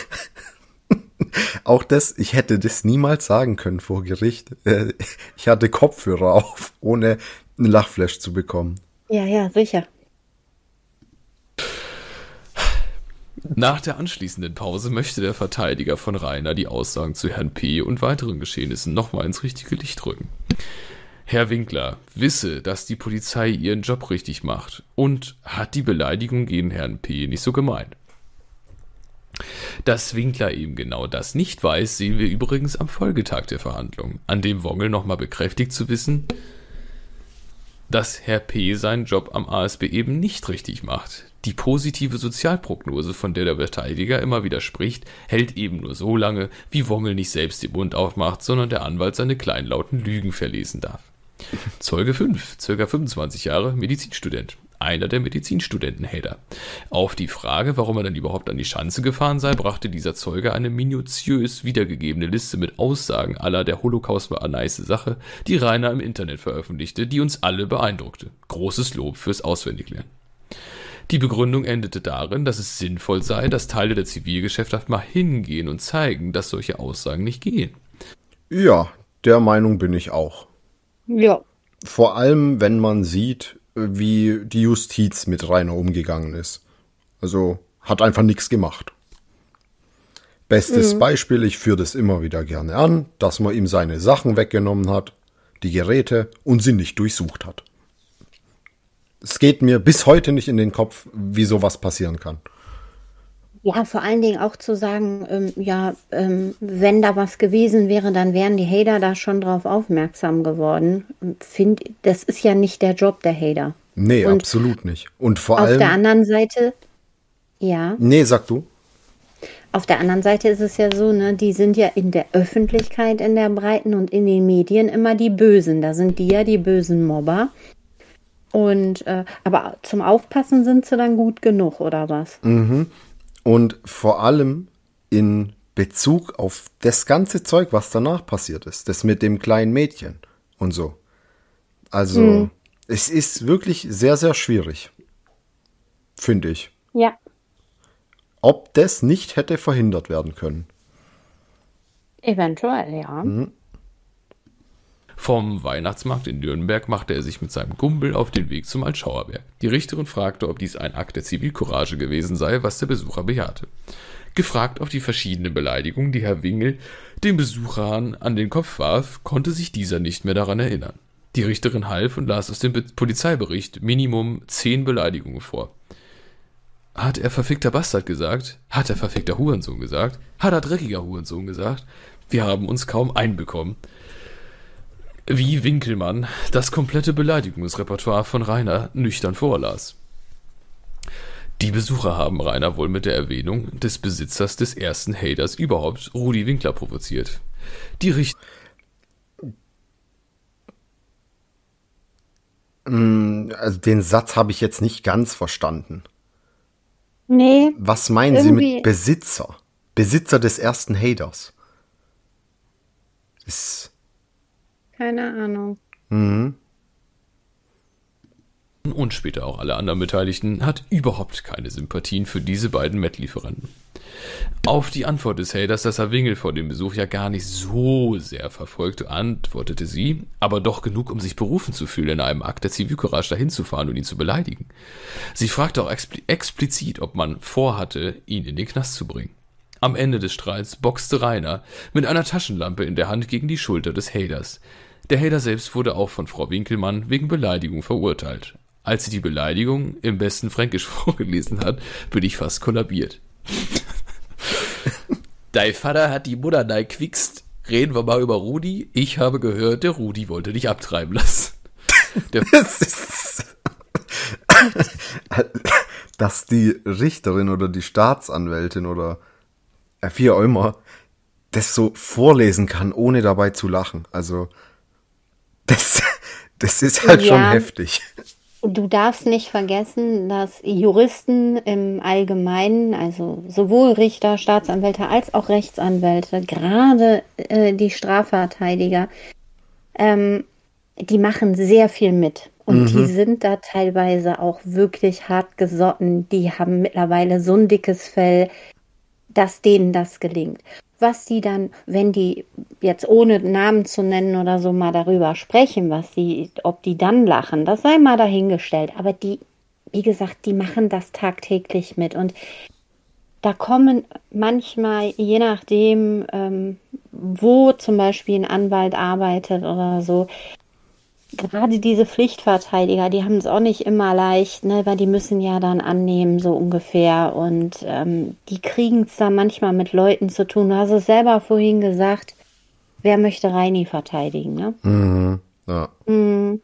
Auch das, ich hätte das niemals sagen können vor Gericht. Äh, Ich hatte Kopfhörer auf, ohne einen Lachflash zu bekommen. Ja, ja, sicher. Nach der anschließenden Pause möchte der Verteidiger von Rainer die Aussagen zu Herrn P. und weiteren Geschehnissen nochmal ins richtige Licht rücken. Herr Winkler wisse, dass die Polizei ihren Job richtig macht und hat die Beleidigung gegen Herrn P. nicht so gemeint. Dass Winkler eben genau das nicht weiß, sehen wir übrigens am Folgetag der Verhandlung, an dem Wongel nochmal bekräftigt zu wissen, dass Herr P. seinen Job am A S B eben nicht richtig macht. Die positive Sozialprognose, von der der Verteidiger immer wieder spricht, hält eben nur so lange, wie Wongel nicht selbst den Mund aufmacht, sondern der Anwalt seine kleinlauten Lügen verlesen darf. Zeuge fünf, ca. fünfundzwanzig Jahre, Medizinstudent. Einer der Medizinstudenten-Hater. Auf die Frage, warum er dann überhaupt an die Schanze gefahren sei, brachte dieser Zeuge eine minutiös wiedergegebene Liste mit Aussagen aller der Holocaust war eine nice Sache, die Rainer im Internet veröffentlichte, die uns alle beeindruckte. Großes Lob fürs Auswendiglernen. Die Begründung endete darin, dass es sinnvoll sei, dass Teile der Zivilgesellschaft mal hingehen und zeigen, dass solche Aussagen nicht gehen. Ja, der Meinung bin ich auch. Ja. Vor allem, wenn man sieht, wie die Justiz mit Rainer umgegangen ist. Also hat einfach nichts gemacht. Bestes mhm. Beispiel, ich führe das immer wieder gerne an, dass man ihm seine Sachen weggenommen hat, die Geräte, und sie nicht durchsucht hat. Es geht mir bis heute nicht in den Kopf, wie sowas passieren kann. Ja, vor allen Dingen auch zu sagen, ähm, ja, ähm, wenn da was gewesen wäre, dann wären die Hater da schon drauf aufmerksam geworden. Find, das ist ja nicht der Job der Hater. Nee, und absolut nicht. Und vor auf allem... Auf der anderen Seite, ja. Nee, sag du. Auf der anderen Seite ist es ja so, ne, die sind ja in der Öffentlichkeit, in der Breiten und in den Medien immer die Bösen. Da sind die ja die bösen Mobber. Und, äh, aber zum Aufpassen sind sie dann gut genug, oder was? Mhm. Und vor allem in Bezug auf das ganze Zeug, was danach passiert ist. Das mit dem kleinen Mädchen und so. Also, mhm. es ist wirklich sehr, sehr schwierig. Finde ich. Ja. Ob das nicht hätte verhindert werden können. Eventuell, ja. Mhm. Vom Weihnachtsmarkt in Nürnberg machte er sich mit seinem Kumpel auf den Weg zum Altschauerberg. Die Richterin fragte, ob dies ein Akt der Zivilcourage gewesen sei, was der Besucher bejahte. Gefragt auf die verschiedenen Beleidigungen, die Herr Wingel dem Besucher an den Kopf warf, konnte sich dieser nicht mehr daran erinnern. Die Richterin half und las aus dem Be- Polizeibericht Minimum zehn Beleidigungen vor. Hat er verfickter Bastard gesagt? Hat er verfickter Hurensohn gesagt? Hat er dreckiger Hurensohn gesagt? Wir haben uns kaum einbekommen. Wie Winkelmann das komplette Beleidigungsrepertoire von Rainer nüchtern vorlas. Die Besucher haben Rainer wohl mit der Erwähnung des Besitzers des ersten Haters überhaupt, Rudi Winkler, provoziert. Die Richt- Also den Satz habe ich jetzt nicht ganz verstanden. Nee. Was meinen Sie mit Besitzer? Besitzer des ersten Haters? Das Keine Ahnung. Mhm. Und später auch alle anderen Beteiligten hat überhaupt keine Sympathien für diese beiden Met-Lieferanten. Auf die Antwort des Haters, dass Herr Wingel vor dem Besuch ja gar nicht so sehr verfolgte, antwortete sie, aber doch genug, um sich berufen zu fühlen, in einem Akt der Zivilcourage dahin zu fahren und ihn zu beleidigen. Sie fragte auch expl- explizit, ob man vorhatte, ihn in den Knast zu bringen. Am Ende des Streits boxte Rainer mit einer Taschenlampe in der Hand gegen die Schulter des Haters. Der Hater selbst wurde auch von Frau Winkelmann wegen Beleidigung verurteilt. Als sie die Beleidigung im besten Fränkisch vorgelesen hat, bin ich fast kollabiert. Dein Vater hat die Mutter neiquickst. Reden wir mal über Rudi. Ich habe gehört, der Rudi wollte dich abtreiben lassen. Der das ist, dass die Richterin oder die Staatsanwältin oder wie auch immer das so vorlesen kann, ohne dabei zu lachen. Also das, das ist halt ja schon heftig. Du darfst nicht vergessen, dass Juristen im Allgemeinen, also sowohl Richter, Staatsanwälte als auch Rechtsanwälte, gerade äh, die Strafverteidiger, ähm, die machen sehr viel mit. Und mhm. die sind da teilweise auch wirklich hart gesotten. Die haben mittlerweile so ein dickes Fell, dass denen das gelingt. Was die dann, wenn die jetzt ohne Namen zu nennen oder so mal darüber sprechen, was die, ob die dann lachen, das sei mal dahingestellt. Aber die, wie gesagt, die machen das tagtäglich mit. Und da kommen manchmal, je nachdem, ähm, wo zum Beispiel ein Anwalt arbeitet oder so, gerade diese Pflichtverteidiger, die haben es auch nicht immer leicht, ne, weil die müssen ja dann annehmen, so ungefähr. Und ähm, die kriegen es dann manchmal mit Leuten zu tun. Du hast es selber vorhin gesagt, wer möchte Reini verteidigen, ne? Mhm. Ja. Mhm.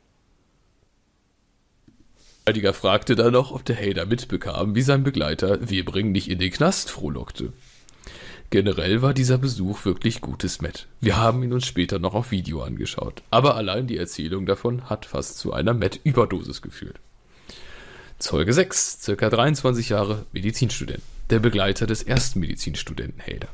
Der Verteidiger fragte dann noch, ob der Hader mitbekam, wie sein Begleiter "Wir bringen dich in den Knast" frohlockte. Generell war dieser Besuch wirklich gutes Meth. Wir haben ihn uns später noch auf Video angeschaut, aber allein die Erzählung davon hat fast zu einer Meth-Überdosis geführt. Zeuge sechs, circa dreiundzwanzig Jahre, Medizinstudent, der Begleiter des ersten Medizinstudenten Hader.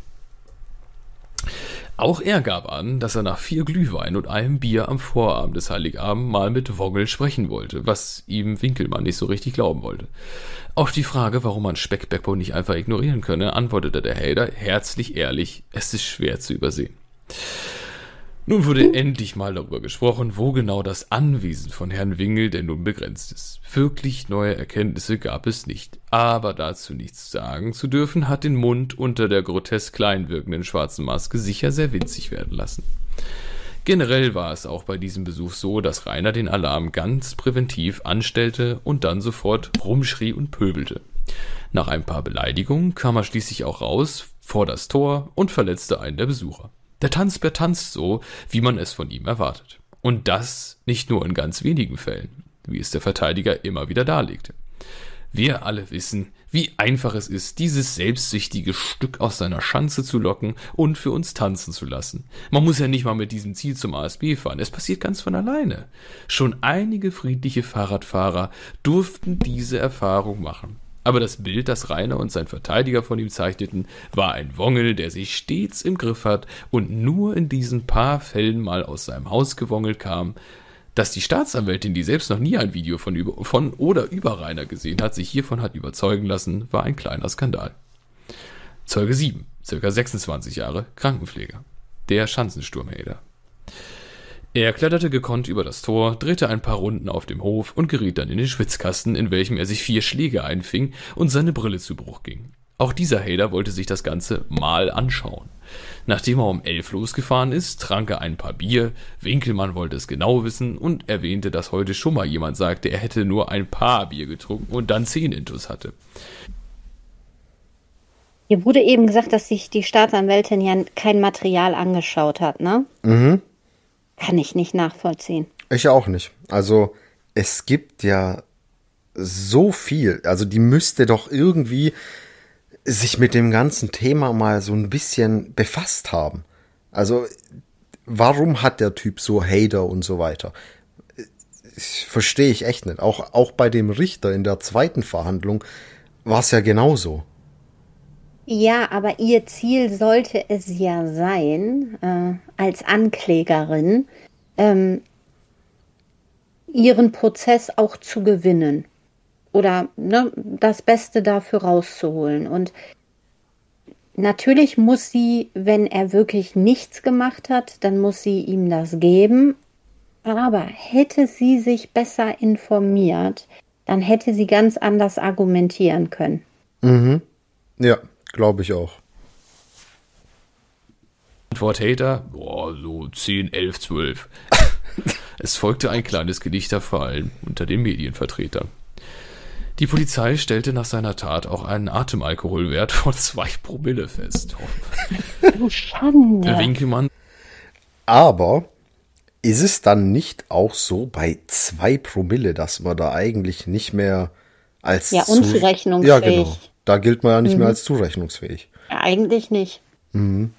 Auch er gab an, dass er nach vier Glühwein und einem Bier am Vorabend des Heiligabend mal mit Vogel sprechen wollte, was ihm Winkelmann nicht so richtig glauben wollte. Auf die Frage, warum man Speckbeppo nicht einfach ignorieren könne, antwortete der Hader herzlich ehrlich, es ist schwer zu übersehen. Nun wurde endlich mal darüber gesprochen, wo genau das Anwesen von Herrn Wingel denn nun begrenzt ist. Wirklich neue Erkenntnisse gab es nicht, aber dazu nichts sagen zu dürfen, hat den Mund unter der grotesk klein wirkenden schwarzen Maske sicher sehr winzig werden lassen. Generell war es auch bei diesem Besuch so, dass Rainer den Alarm ganz präventiv anstellte und dann sofort rumschrie und pöbelte. Nach ein paar Beleidigungen kam er schließlich auch raus, vor das Tor und verletzte einen der Besucher. Der Tanzbär tanzt so, wie man es von ihm erwartet. Und das nicht nur in ganz wenigen Fällen, wie es der Verteidiger immer wieder darlegte. Wir alle wissen, wie einfach es ist, dieses selbstsüchtige Stück aus seiner Schanze zu locken und für uns tanzen zu lassen. Man muss ja nicht mal mit diesem Ziel zum A S B fahren, es passiert ganz von alleine. Schon einige friedliche Fahrradfahrer durften diese Erfahrung machen. Aber das Bild, das Rainer und sein Verteidiger von ihm zeichneten, war ein Wongel, der sich stets im Griff hat und nur in diesen paar Fällen mal aus seinem Haus gewongelt kam. Dass die Staatsanwältin, die selbst noch nie ein Video von, über, von oder über Rainer gesehen hat, sich hiervon hat überzeugen lassen, war ein kleiner Skandal. Zeuge sieben, circa sechsundzwanzig Jahre, Krankenpfleger. Der Schanzensturmhader. Er kletterte gekonnt über das Tor, drehte ein paar Runden auf dem Hof und geriet dann in den Schwitzkasten, in welchem er sich vier Schläge einfing und seine Brille zu Bruch ging. Auch dieser Hader wollte sich das Ganze mal anschauen. Nachdem er um elf losgefahren ist, trank er ein paar Bier, Winkelmann wollte es genau wissen und erwähnte, dass heute schon mal jemand sagte, er hätte nur ein paar Bier getrunken und dann zehn Intus hatte. Hier wurde eben gesagt, dass sich die Staatsanwältin ja kein Material angeschaut hat, ne? Mhm. Kann ich nicht nachvollziehen. Ich auch nicht. Also es gibt ja so viel. Also die müsste doch irgendwie sich mit dem ganzen Thema mal so ein bisschen befasst haben. Also warum hat der Typ so Hater und so weiter? Verstehe ich echt nicht. Auch, auch bei dem Richter in der zweiten Verhandlung war es ja genauso. Ja, aber ihr Ziel sollte es ja sein, äh, als Anklägerin, ähm, ihren Prozess auch zu gewinnen. Oder ne, das Beste dafür rauszuholen. Und natürlich muss sie, wenn er wirklich nichts gemacht hat, dann muss sie ihm das geben. Aber hätte sie sich besser informiert, dann hätte sie ganz anders argumentieren können. Mhm. Ja, glaube ich auch. Antwort Hader, boah, so zehn, elf, zwölf. Es folgte ein kleines Gedichter, vor allem unter den Medienvertretern. Die Polizei stellte nach seiner Tat auch einen Atemalkoholwert von zwei Promille fest. Du Schande. Winkelmann. Aber ist es dann nicht auch so bei zwei Promille, dass man da eigentlich nicht mehr als ja, unzurechnungsfähig. Ja, genau. Da gilt man ja nicht mhm. mehr als zurechnungsfähig. Ja, eigentlich nicht. Mhm.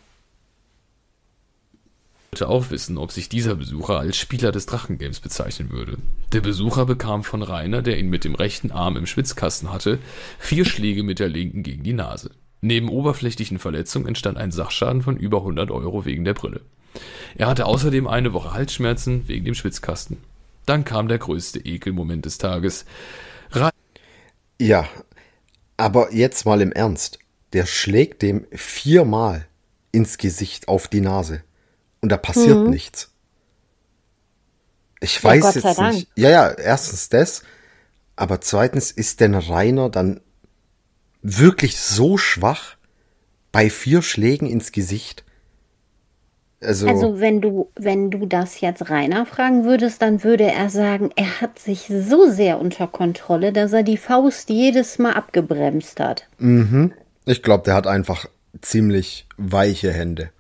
Ich wollte auch wissen, ob sich dieser Besucher als Spieler des Drachengames bezeichnen würde. Der Besucher bekam von Rainer, der ihn mit dem rechten Arm im Schwitzkasten hatte, vier Schläge mit der linken gegen die Nase. Neben oberflächlichen Verletzungen entstand ein Sachschaden von über hundert Euro wegen der Brille. Er hatte außerdem eine Woche Halsschmerzen wegen dem Schwitzkasten. Dann kam der größte Ekelmoment des Tages. Ra- ja, aber jetzt mal im Ernst. Der schlägt dem viermal ins Gesicht auf die Nase. Und da passiert mhm. nichts. Ich weiß ja, jetzt nicht. Ja, ja, erstens das. Aber zweitens ist denn Rainer dann wirklich so schwach bei vier Schlägen ins Gesicht? Also, Also wenn du, wenn du das jetzt Rainer fragen würdest, dann würde er sagen, er hat sich so sehr unter Kontrolle, dass er die Faust jedes Mal abgebremst hat. mhm. Ich glaube, der hat einfach ziemlich weiche Hände.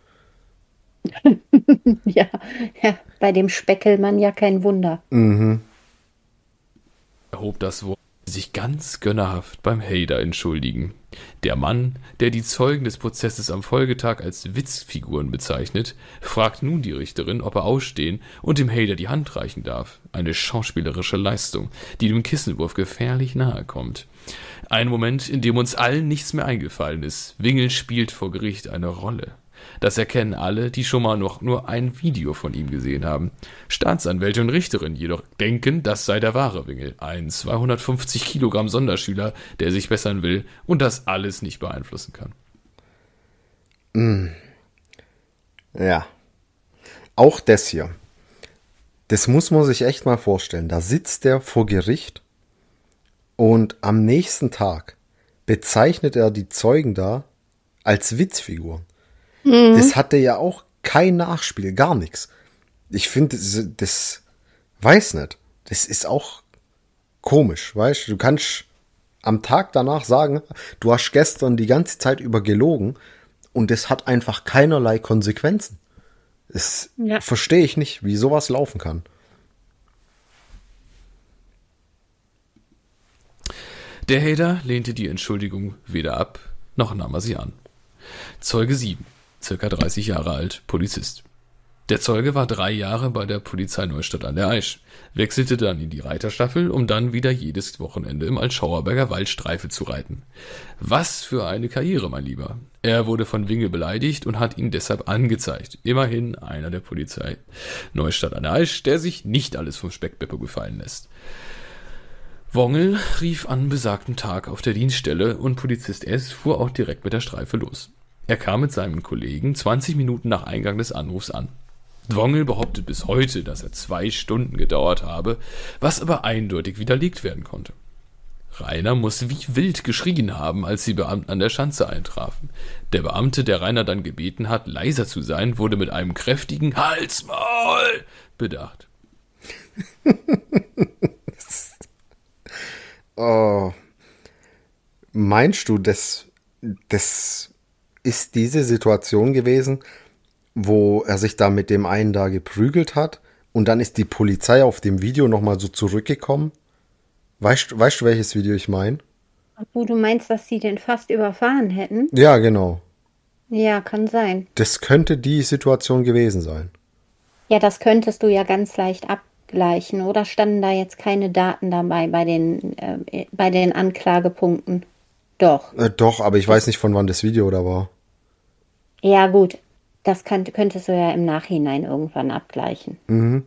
Ja, ja, bei dem Speckelmann ja kein Wunder. Mhm. Erhob das Wort, sich ganz gönnerhaft beim Hader entschuldigen. Der Mann, der die Zeugen des Prozesses am Folgetag als Witzfiguren bezeichnet, fragt nun die Richterin, ob er ausstehen und dem Hader die Hand reichen darf. Eine schauspielerische Leistung, die dem Kissenwurf gefährlich nahe kommt. Ein Moment, in dem uns allen nichts mehr eingefallen ist. Wingel spielt vor Gericht eine Rolle. Das erkennen alle, die schon mal noch nur ein Video von ihm gesehen haben. Staatsanwälte und Richterin jedoch denken, das sei der wahre Wingel, ein zweihundertfünfzig Kilogramm Sonderschüler, der sich bessern will und das alles nicht beeinflussen kann. Ja. Auch das hier. Das muss man sich echt mal vorstellen. Da sitzt der vor Gericht und am nächsten Tag bezeichnet er die Zeugen da als Witzfiguren. Mhm. Das hatte ja auch kein Nachspiel, gar nichts. Ich finde, das, das weiß nicht. Das ist auch komisch, weißt du? Du kannst am Tag danach sagen, du hast gestern die ganze Zeit über gelogen und das hat einfach keinerlei Konsequenzen. Das ja. verstehe ich nicht, wie sowas laufen kann. Der Hader lehnte die Entschuldigung weder ab, noch nahm er sie an. Zeuge sieben, circa dreißig Jahre alt, Polizist. Der Zeuge war drei Jahre bei der Polizei Neustadt an der Aisch, wechselte dann in die Reiterstaffel, um dann wieder jedes Wochenende im Altschauerberger Wald Streife zu reiten. Was für eine Karriere, mein Lieber. Er wurde von Wingel beleidigt und hat ihn deshalb angezeigt. Immerhin einer der Polizei Neustadt an der Aisch, der sich nicht alles vom Speckbeppo gefallen lässt. Wongel rief an besagten Tag auf der Dienststelle und Polizist S. fuhr auch direkt mit der Streife los. Er kam mit seinem Kollegen zwanzig Minuten nach Eingang des Anrufs an. Wongel behauptet bis heute, dass er zwei Stunden gedauert habe, was aber eindeutig widerlegt werden konnte. Rainer muss wie wild geschrien haben, als die Beamten an der Schanze eintrafen. Der Beamte, der Rainer dann gebeten hat, leiser zu sein, wurde mit einem kräftigen Halsmaul bedacht. Oh. Meinst du, das, das ist diese Situation gewesen, wo er sich da mit dem einen da geprügelt hat und dann ist die Polizei auf dem Video nochmal so zurückgekommen? Weißt, weißt du, welches Video ich meine? Wo du meinst, dass sie den fast überfahren hätten? Ja, genau. Ja, kann sein. Das könnte die Situation gewesen sein. Ja, das könntest du ja ganz leicht abgleichen, oder standen da jetzt keine Daten dabei bei den, äh, bei den Anklagepunkten? Doch. Äh, doch, aber ich weiß nicht, von wann das Video da war. Ja, gut. Das kann, könntest du ja im Nachhinein irgendwann abgleichen. Mhm.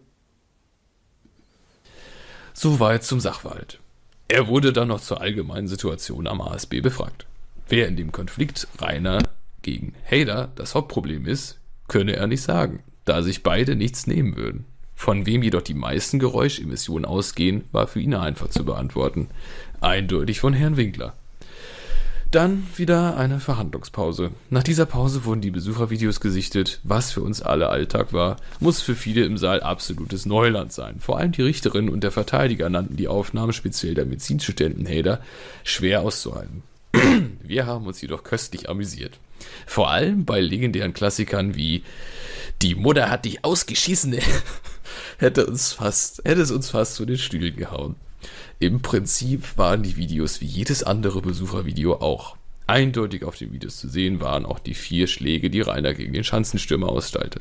Soweit zum Sachverhalt. Er wurde dann noch zur allgemeinen Situation am A S B befragt. Wer in dem Konflikt Rainer gegen Hader das Hauptproblem ist, könne er nicht sagen, da sich beide nichts nehmen würden. Von wem jedoch die meisten Geräuschemissionen ausgehen, war für ihn einfach zu beantworten. Eindeutig von Herrn Winkler. Dann wieder eine Verhandlungspause. Nach dieser Pause wurden die Besuchervideos gesichtet. Was für uns alle Alltag war, muss für viele im Saal absolutes Neuland sein. Vor allem die Richterin und der Verteidiger nannten die Aufnahme, speziell der Medizinstudenten Hader, schwer auszuhalten. Wir haben uns jedoch köstlich amüsiert. Vor allem bei legendären Klassikern wie Die Mutter hat dich ausgeschissen, hätte, uns fast, hätte es uns fast zu den Stühlen gehauen. Im Prinzip waren die Videos wie jedes andere Besuchervideo auch. Eindeutig auf den Videos zu sehen waren auch die vier Schläge, die Rainer gegen den Schanzenstürmer aussteilte.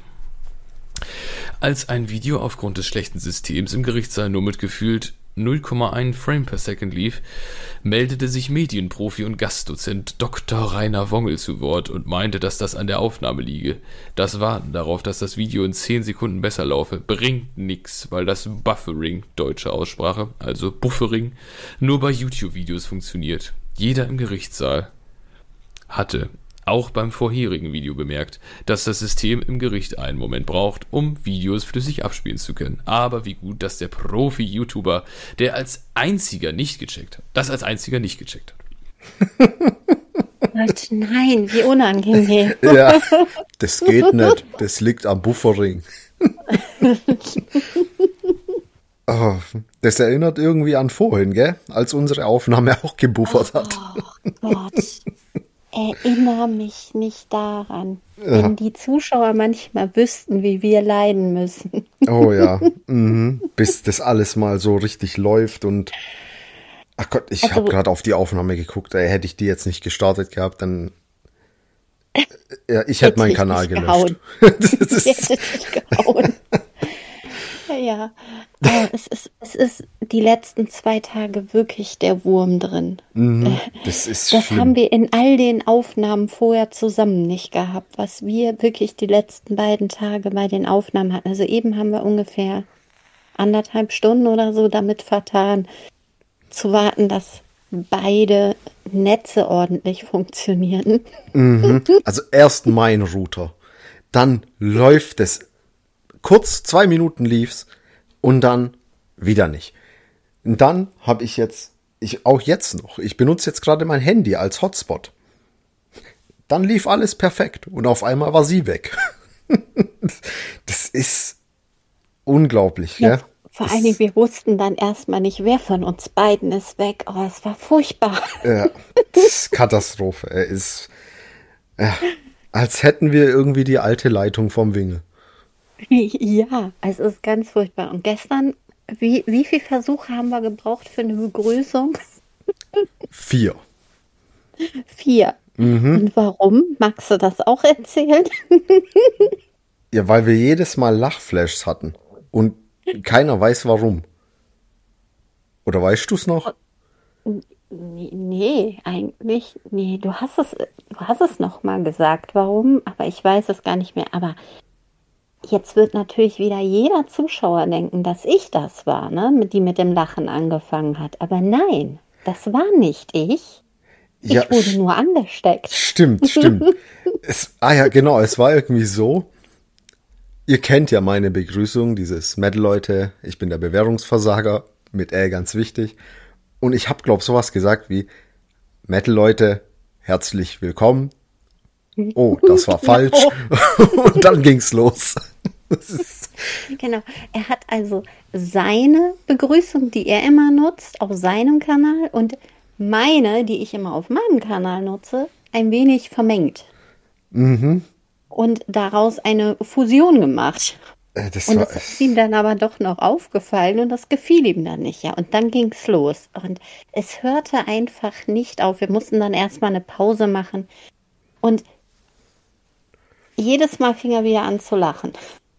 Als ein Video aufgrund des schlechten Systems im Gerichtssaal nur mit gefühlt null Komma eins Frame per Second lief, meldete sich Medienprofi und Gastdozent Doktor Rainer Wongel zu Wort und meinte, dass das an der Aufnahme liege. Das Warten darauf, dass das Video in zehn Sekunden besser laufe, bringt nix, weil das Buffering, deutsche Aussprache, also Buffering, nur bei YouTube-Videos funktioniert. Jeder im Gerichtssaal hatte auch beim vorherigen Video bemerkt, dass das System im Gericht einen Moment braucht, um Videos flüssig abspielen zu können. Aber wie gut, dass der Profi-YouTuber, der als einziger nicht gecheckt hat, das als einziger nicht gecheckt hat. Gott, nein, wie unangenehm. Ja, das geht nicht. Das liegt am Buffering. Oh, das erinnert irgendwie an vorhin, gell? Als unsere Aufnahme auch gebuffert hat. Oh Gott, erinnere mich nicht daran. Ja. Wenn die Zuschauer manchmal wüssten, wie wir leiden müssen. Oh ja, mhm. Bis das alles mal so richtig läuft und ach Gott, ich Also- habe gerade auf die Aufnahme geguckt. Ey, hätte ich die jetzt nicht gestartet gehabt, dann ja, ich hätte meinen ich Kanal dich gelöscht. gehauen. Das Ich ist, hätte dich gehauen. Ja, aber es ist, es ist die letzten zwei Tage wirklich der Wurm drin. mhm, das ist Das schlimm. haben wir in all den Aufnahmen vorher zusammen nicht gehabt, was wir wirklich die letzten beiden Tage bei den Aufnahmen hatten. Also eben haben wir ungefähr anderthalb Stunden oder so damit vertan, zu warten, dass beide Netze ordentlich funktionieren. Mhm. Also erst mein Router, dann läuft es, kurz zwei Minuten lief's und dann wieder nicht. Und dann habe ich jetzt, ich auch jetzt noch, ich benutze jetzt gerade mein Handy als Hotspot. Dann lief alles perfekt und auf einmal war sie weg. Das ist unglaublich, Ja, ja. vor allen Dingen, wir wussten dann erstmal nicht, wer von uns beiden ist weg. Oh, es war furchtbar. Ja, das ist Katastrophe. Er ist, ja, als hätten wir irgendwie die alte Leitung vom Winge. Ja, es ist ganz furchtbar. Und gestern, wie, wie viele Versuche haben wir gebraucht für eine Begrüßung? Vier. Vier. Und warum? Magst du das auch erzählen? Ja, weil wir jedes Mal Lachflashs hatten und keiner weiß warum. Oder weißt du es noch? Nee, nee, eigentlich, nee, du hast es, du hast es noch mal gesagt, warum, aber ich weiß es gar nicht mehr. Aber jetzt wird natürlich wieder jeder Zuschauer denken, dass ich das war, ne, mit- die mit dem Lachen angefangen hat. Aber nein, das war nicht ich. Ich Ja, wurde sch- nur angesteckt. stimmt, stimmt. Es, ah ja, genau, es war irgendwie so. Ihr kennt ja meine Begrüßung, dieses Metal-Leute, ich bin der Bewährungsversager, mit Ä ganz wichtig. Und ich habe, glaube sowas gesagt wie, Metal-Leute, herzlich willkommen. Oh, das war falsch. Und dann ging's los. Das ist, Genau. Er hat also seine Begrüßung, die er immer nutzt, auf seinem Kanal und meine, die ich immer auf meinem Kanal nutze, ein wenig vermengt. Und daraus eine Fusion gemacht. äh, das Und war, das ist ihm dann aber doch noch aufgefallen und das gefiel ihm dann nicht, ja. Und dann ging's los. Und es hörte einfach nicht auf. Wir mussten dann erstmal eine Pause machen. Und jedes Mal fing er wieder an zu lachen.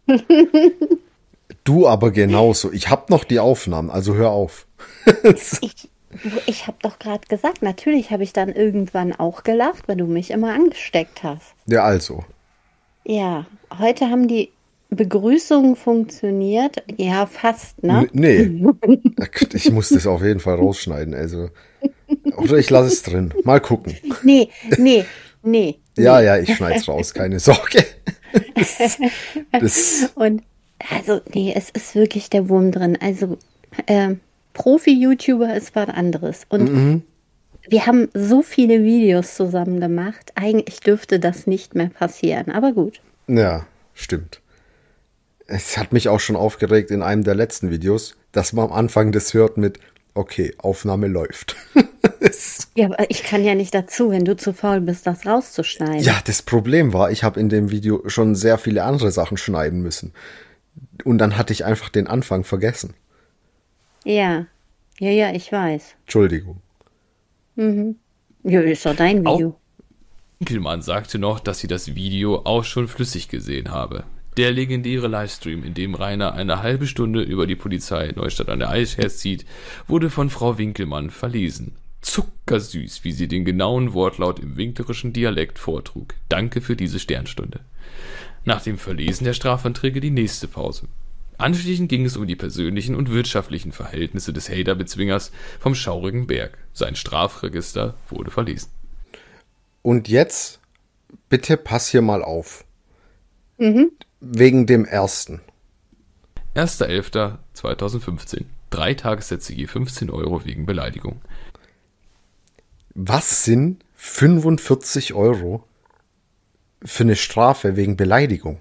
du aber genauso. Ich hab noch die Aufnahmen, also hör auf. Ich, ich habe doch gerade gesagt, natürlich habe ich dann irgendwann auch gelacht, weil du mich immer angesteckt hast. Ja, also. Ja, heute haben die Begrüßungen funktioniert. Ja, fast, ne? N- Nee. Ich muss das auf jeden Fall rausschneiden, also. Oder ich lasse es drin. Mal gucken. Nee, nee, nee. Ja, ja, ich schneide es raus, keine Sorge. Das, das, Und also, nee, es ist wirklich der Wurm drin. Also, ähm, Profi-YouTuber ist was anderes. Und wir haben so viele Videos zusammen gemacht. Eigentlich dürfte das nicht mehr passieren. Aber gut. ja, stimmt. Es hat mich auch schon aufgeregt in einem der letzten Videos, dass man am Anfang das hört mit, okay, Aufnahme läuft. Das- Ja, aber ich kann ja nicht dazu, wenn du zu faul bist, das rauszuschneiden. ja, das Problem war, ich habe in dem Video schon sehr viele andere Sachen schneiden müssen. Und dann hatte ich einfach den Anfang vergessen. Ja, ja, ja, ich weiß. Entschuldigung. Ja, ist doch dein Video. Winkelmann sagte noch, dass sie das Video auch schon flüssig gesehen habe. Der legendäre Livestream, in dem Rainer eine halbe Stunde über die Polizei Neustadt an der Aisch herzieht, wurde von Frau Winkelmann verlesen. Zuckersüß, wie sie den genauen Wortlaut im winklerischen Dialekt vortrug. Danke für diese Sternstunde. Nach dem Verlesen der Strafanträge die nächste Pause. Anschließend ging es um die persönlichen und wirtschaftlichen Verhältnisse des Hater-Bezwingers vom schaurigen Berg. Sein Strafregister wurde verlesen. Und jetzt, bitte pass hier mal auf. Wegen dem ersten. erster elfter zweitausendfünfzehn. Drei Tagessätze je fünfzehn Euro wegen Beleidigung. was sind fünfundvierzig Euro für eine Strafe wegen Beleidigung?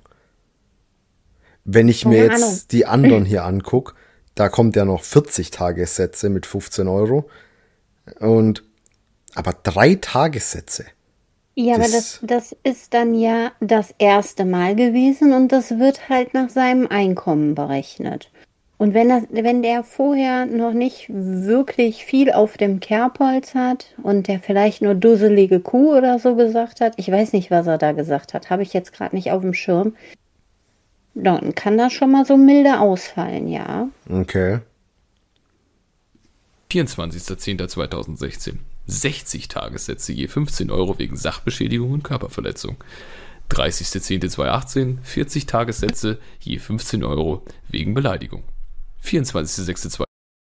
Wenn ich mir Keine jetzt Ahnung. die anderen hier angucke, da kommt ja noch vierzig Tagessätze mit fünfzehn Euro. Und, aber drei Tagessätze. Ja, aber Das- das, das ist dann ja das erste Mal gewesen und das wird halt nach seinem Einkommen berechnet. Und wenn das, wenn der vorher noch nicht wirklich viel auf dem Kerbholz hat und der vielleicht nur dusselige Kuh oder so gesagt hat, ich weiß nicht, was er da gesagt hat, habe ich jetzt gerade nicht auf dem Schirm, dann kann das schon mal so milde ausfallen, ja. Okay. vierundzwanzigster zehnter zweitausendsechzehn. sechzig Tagessätze je fünfzehn Euro wegen Sachbeschädigung und Körperverletzung. dreißigster zehnter zweitausendachtzehn. vierzig Tagessätze je fünfzehn Euro wegen Beleidigung. vierundzwanzigster sechster zweitausendachtzehn.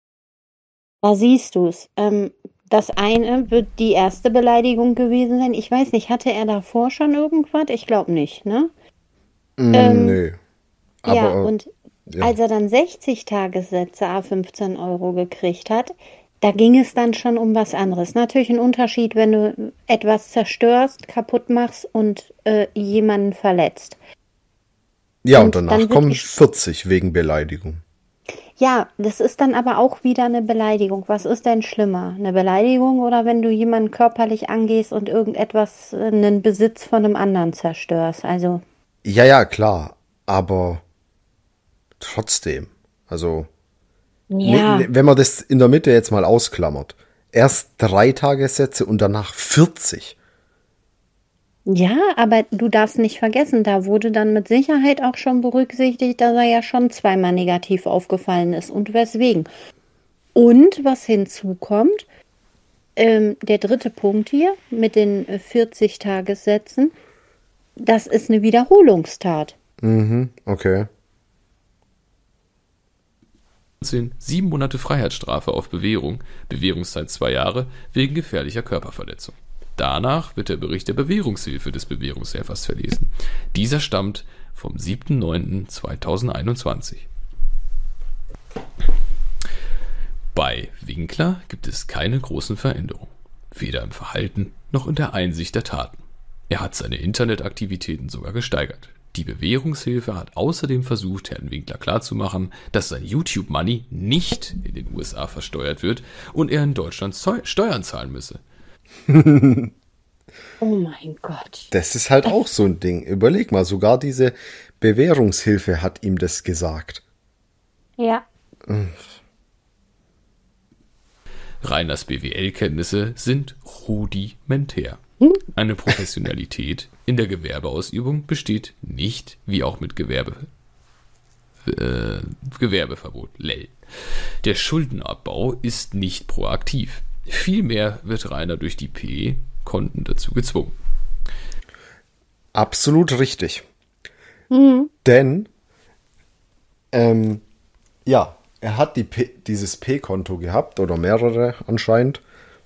Da siehst du's. Ähm, das eine wird die erste Beleidigung gewesen sein. Ich weiß nicht, hatte er davor schon irgendwas? Ich glaube nicht, ne? Mm, Ähm, Nö. Aber, ja, und ja. als er dann sechzig Tagessätze à fünfzehn Euro gekriegt hat, da ging es dann schon um was anderes. Natürlich ein Unterschied, wenn du etwas zerstörst, kaputt machst und äh, jemanden verletzt. ja, und und danach dann wird kommen die- vierzig wegen Beleidigung. Ja, das ist dann aber auch wieder eine Beleidigung. Was ist denn schlimmer? Eine Beleidigung oder wenn du jemanden körperlich angehst und irgendetwas, äh, einen Besitz von einem anderen zerstörst? Also, Ja, ja, klar. Aber trotzdem. Also, ja. ne- wenn man das in der Mitte jetzt mal ausklammert. Erst drei Tagessätze und danach vierzig. Ja, aber du darfst nicht vergessen, da wurde dann mit Sicherheit auch schon berücksichtigt, dass er ja schon zweimal negativ aufgefallen ist und weswegen. Und was hinzukommt, ähm, der dritte Punkt hier mit den äh, vierzig Tagessätzen, das ist eine Wiederholungstat. Mhm, okay. Sieben Monate Freiheitsstrafe auf Bewährung, Bewährungszeit zwei Jahre, wegen gefährlicher Körperverletzung. Danach wird der Bericht der Bewährungshilfe des Bewährungshelfers verlesen. Dieser stammt vom siebter neunter zweitausendeinundzwanzig. Bei Winkler gibt es keine großen Veränderungen, weder im Verhalten noch in der Einsicht der Taten. Er hat seine Internetaktivitäten sogar gesteigert. Die Bewährungshilfe hat außerdem versucht, Herrn Winkler klarzumachen, dass sein YouTube-Money nicht in den U S A versteuert wird und er in Deutschland Zeu- Steuern zahlen müsse. Oh mein Gott. Das ist halt auch so ein Ding. Überleg mal, sogar diese Bewährungshilfe hat ihm das gesagt. Ja. Rainers B W L-Kenntnisse sind rudimentär. Eine Professionalität in der Gewerbeausübung besteht nicht, wie auch mit Gewerbe, äh, Gewerbeverbot, L E L. Der Schuldenabbau ist nicht proaktiv. Vielmehr wird Rainer durch die P-Konten dazu gezwungen. Absolut richtig. Denn, ähm, ja, er hat die P dieses P-Konto gehabt oder mehrere anscheinend.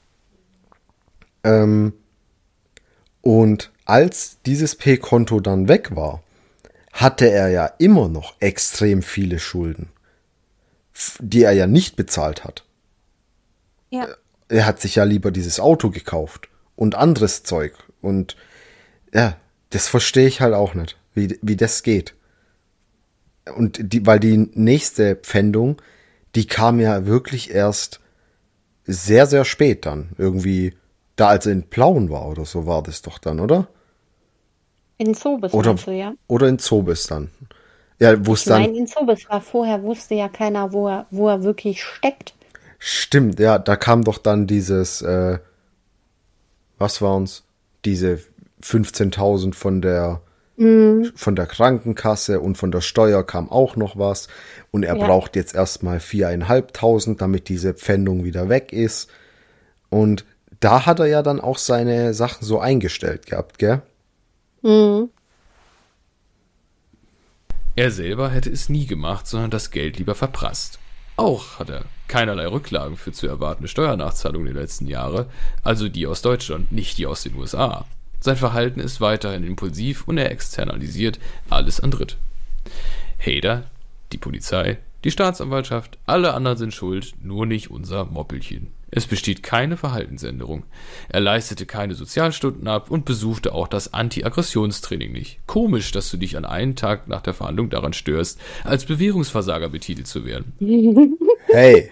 Ähm, und als dieses P-Konto dann weg war, hatte er ja immer noch extrem viele Schulden, f- die er ja nicht bezahlt hat. Ja. Er hat sich ja lieber dieses Auto gekauft und anderes Zeug. Und ja, das verstehe ich halt auch nicht, wie, wie das geht. Und die, weil die nächste Pfändung, die kam ja wirklich erst sehr, sehr spät dann. Irgendwie, da als er in Plauen war oder so war das doch dann, oder? In Zobis Oder, meinst du, ja? oder in Zobis dann. Ja, wo es Ich meine, dann, in Zobis war vorher, wusste ja keiner, wo er, wo er wirklich steckt. stimmt, ja, da kam doch dann dieses, äh, was waren's? Diese fünfzehntausend von der, von der Krankenkasse und von der Steuer kam auch noch was. Und er Ja. braucht jetzt erstmal viereinhalbtausend, damit diese Pfändung wieder weg ist. Und da hat er ja dann auch seine Sachen so eingestellt gehabt, gell? Mhm. Er selber hätte es nie gemacht, sondern das Geld lieber verprasst. Auch hat er keinerlei Rücklagen für zu erwartende Steuernachzahlungen der letzten Jahre, also die aus Deutschland, nicht die aus den U S A. Sein Verhalten ist weiterhin impulsiv und er externalisiert alles an Dritte. Hader, die Polizei, Die Staatsanwaltschaft, alle anderen sind schuld, nur nicht unser Moppelchen. Es besteht keine Verhaltensänderung. Er leistete keine Sozialstunden ab und besuchte auch das Anti-Aggressionstraining nicht. Komisch, dass du dich an einen Tag nach der Verhandlung daran störst, als Bewährungsversager betitelt zu werden. Hey.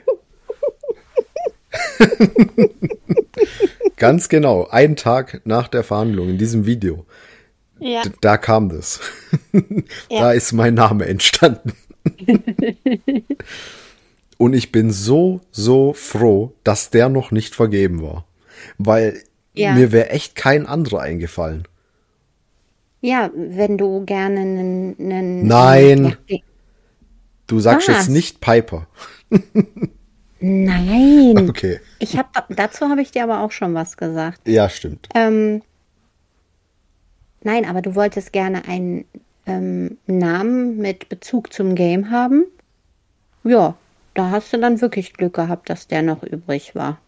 Ganz genau, einen Tag nach der Verhandlung in diesem Video. Ja. D- da kam das. Ja. Da ist mein Name entstanden. Und ich bin so, so froh, dass der noch nicht vergeben war. Weil Ja. mir wäre echt kein anderer eingefallen. Ja, wenn du gerne einen... einen Nein. Ja, Du sagst Was? jetzt nicht Piper. nein. Okay. Ich hab, dazu habe ich dir aber auch schon was gesagt. Ja, stimmt. Ähm, nein, aber du wolltest gerne einen ähm, Namen mit Bezug zum Game haben. Ja, da hast du dann wirklich Glück gehabt, dass der noch übrig war.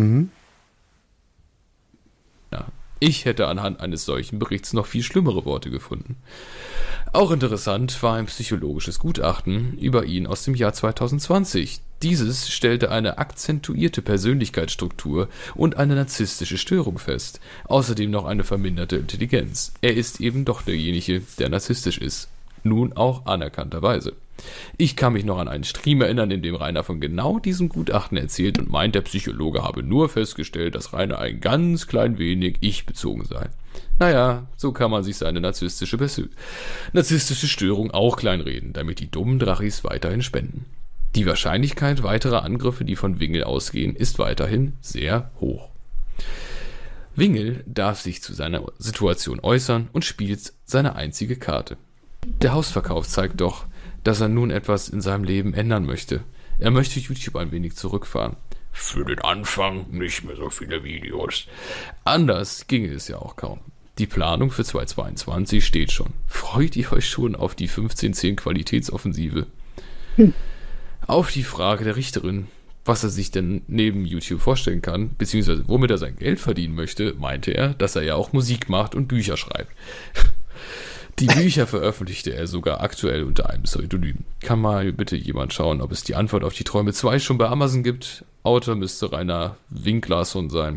Ja, ich hätte anhand eines solchen Berichts noch viel schlimmere Worte gefunden. Auch interessant war ein psychologisches Gutachten über ihn aus dem Jahr zwanzig zwanzig. Dieses stellte eine akzentuierte Persönlichkeitsstruktur und eine narzisstische Störung fest. Außerdem noch eine verminderte Intelligenz. Er ist eben doch derjenige, der narzisstisch ist. Nun auch anerkannterweise. Ich kann mich noch an einen Stream erinnern, in dem Rainer von genau diesem Gutachten erzählt und meint, der Psychologe habe nur festgestellt, dass Rainer ein ganz klein wenig ich-bezogen sei. Naja, so kann man sich seine narzisstische, Persö- narzisstische Störung auch kleinreden, damit die dummen Drachis weiterhin spenden. Die Wahrscheinlichkeit weiterer Angriffe, die von Wingel ausgehen, ist weiterhin sehr hoch. Wingel darf sich zu seiner Situation äußern und spielt seine einzige Karte. Der Hausverkauf zeigt doch, dass er nun etwas in seinem Leben ändern möchte. Er möchte YouTube ein wenig zurückfahren. Für den Anfang nicht mehr so viele Videos. Anders ginge es ja auch kaum. Die Planung für zweitausendzweiundzwanzig steht schon. Freut ihr euch schon auf die fünfzehn zehn Qualitätsoffensive? Hm. Auf die Frage der Richterin, was er sich denn neben YouTube vorstellen kann, beziehungsweise womit er sein Geld verdienen möchte, meinte er, dass er ja auch Musik macht und Bücher schreibt. Die Bücher veröffentlichte er sogar aktuell unter einem Pseudonym. Kann mal bitte jemand schauen, ob es die Antwort auf die Träume zwei schon bei Amazon gibt? Autor müsste Rainer Winklerson sein.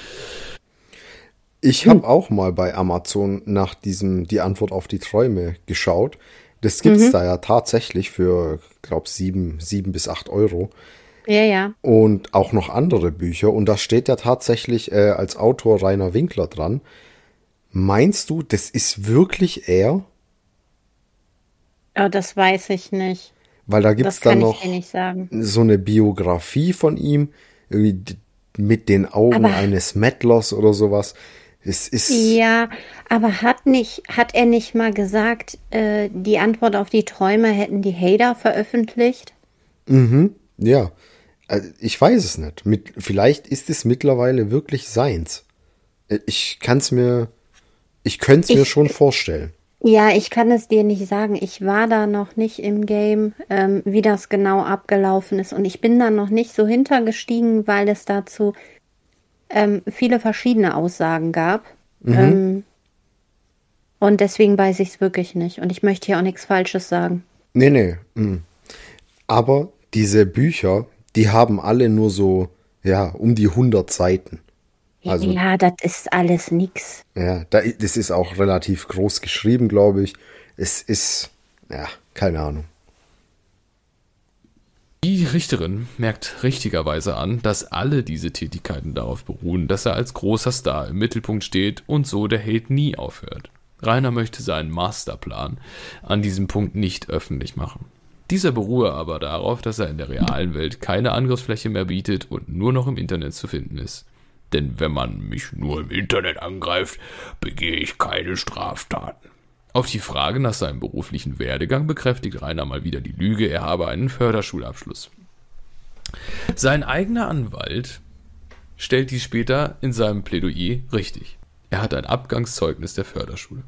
Ich habe auch mal bei Amazon nach diesem Die Antwort auf die Träume geschaut. Das gibt's Mhm. da ja tatsächlich für, glaub, sieben, sieben bis acht Euro. Ja, ja. Und auch noch andere Bücher. Und da steht ja tatsächlich äh, als Autor Rainer Winkler dran. Meinst du, das ist wirklich er? Oh, das weiß ich nicht. Weil da gibt's Das kann dann ich noch dir nicht sagen. so eine Biografie von ihm, irgendwie d- mit den Augen Aber- eines Mettlers oder sowas. Es ist, Ja, aber hat nicht, hat er nicht mal gesagt, äh, die Antwort auf die Träume hätten die Hater veröffentlicht? ja, also ich weiß es nicht. Mit, vielleicht ist es mittlerweile wirklich seins. Äh, Ich kann's mir, ich könnte es mir Ich- schon vorstellen. Ja, ich kann es dir nicht sagen. Ich war da noch nicht im Game, ähm, wie das genau abgelaufen ist. Und ich bin da noch nicht so hintergestiegen, weil es dazu ähm, viele verschiedene Aussagen gab. Ähm, und deswegen weiß ich es wirklich nicht. Und ich möchte hier auch nichts Falsches sagen. Nee, nee. mm. Aber diese Bücher, die haben alle nur so, ja, um die hundert Seiten. Also- ja, das ist alles nix. Ja, da, das ist auch relativ groß geschrieben, glaube ich. Es ist, ja, keine Ahnung. Die Richterin merkt richtigerweise an, dass alle diese Tätigkeiten darauf beruhen, dass er als großer Star im Mittelpunkt steht und so der Hate nie aufhört. Rainer möchte seinen Masterplan an diesem Punkt nicht öffentlich machen. Dieser beruhe aber darauf, dass er in der realen Welt keine Angriffsfläche mehr bietet und nur noch im Internet zu finden ist. Denn wenn man mich nur im Internet angreift, begehe ich keine Straftaten. Auf die Frage nach seinem beruflichen Werdegang bekräftigt Rainer mal wieder die Lüge, er habe einen Förderschulabschluss. Sein eigener Anwalt stellt dies später in seinem Plädoyer richtig. Er hat ein Abgangszeugnis der Förderschule.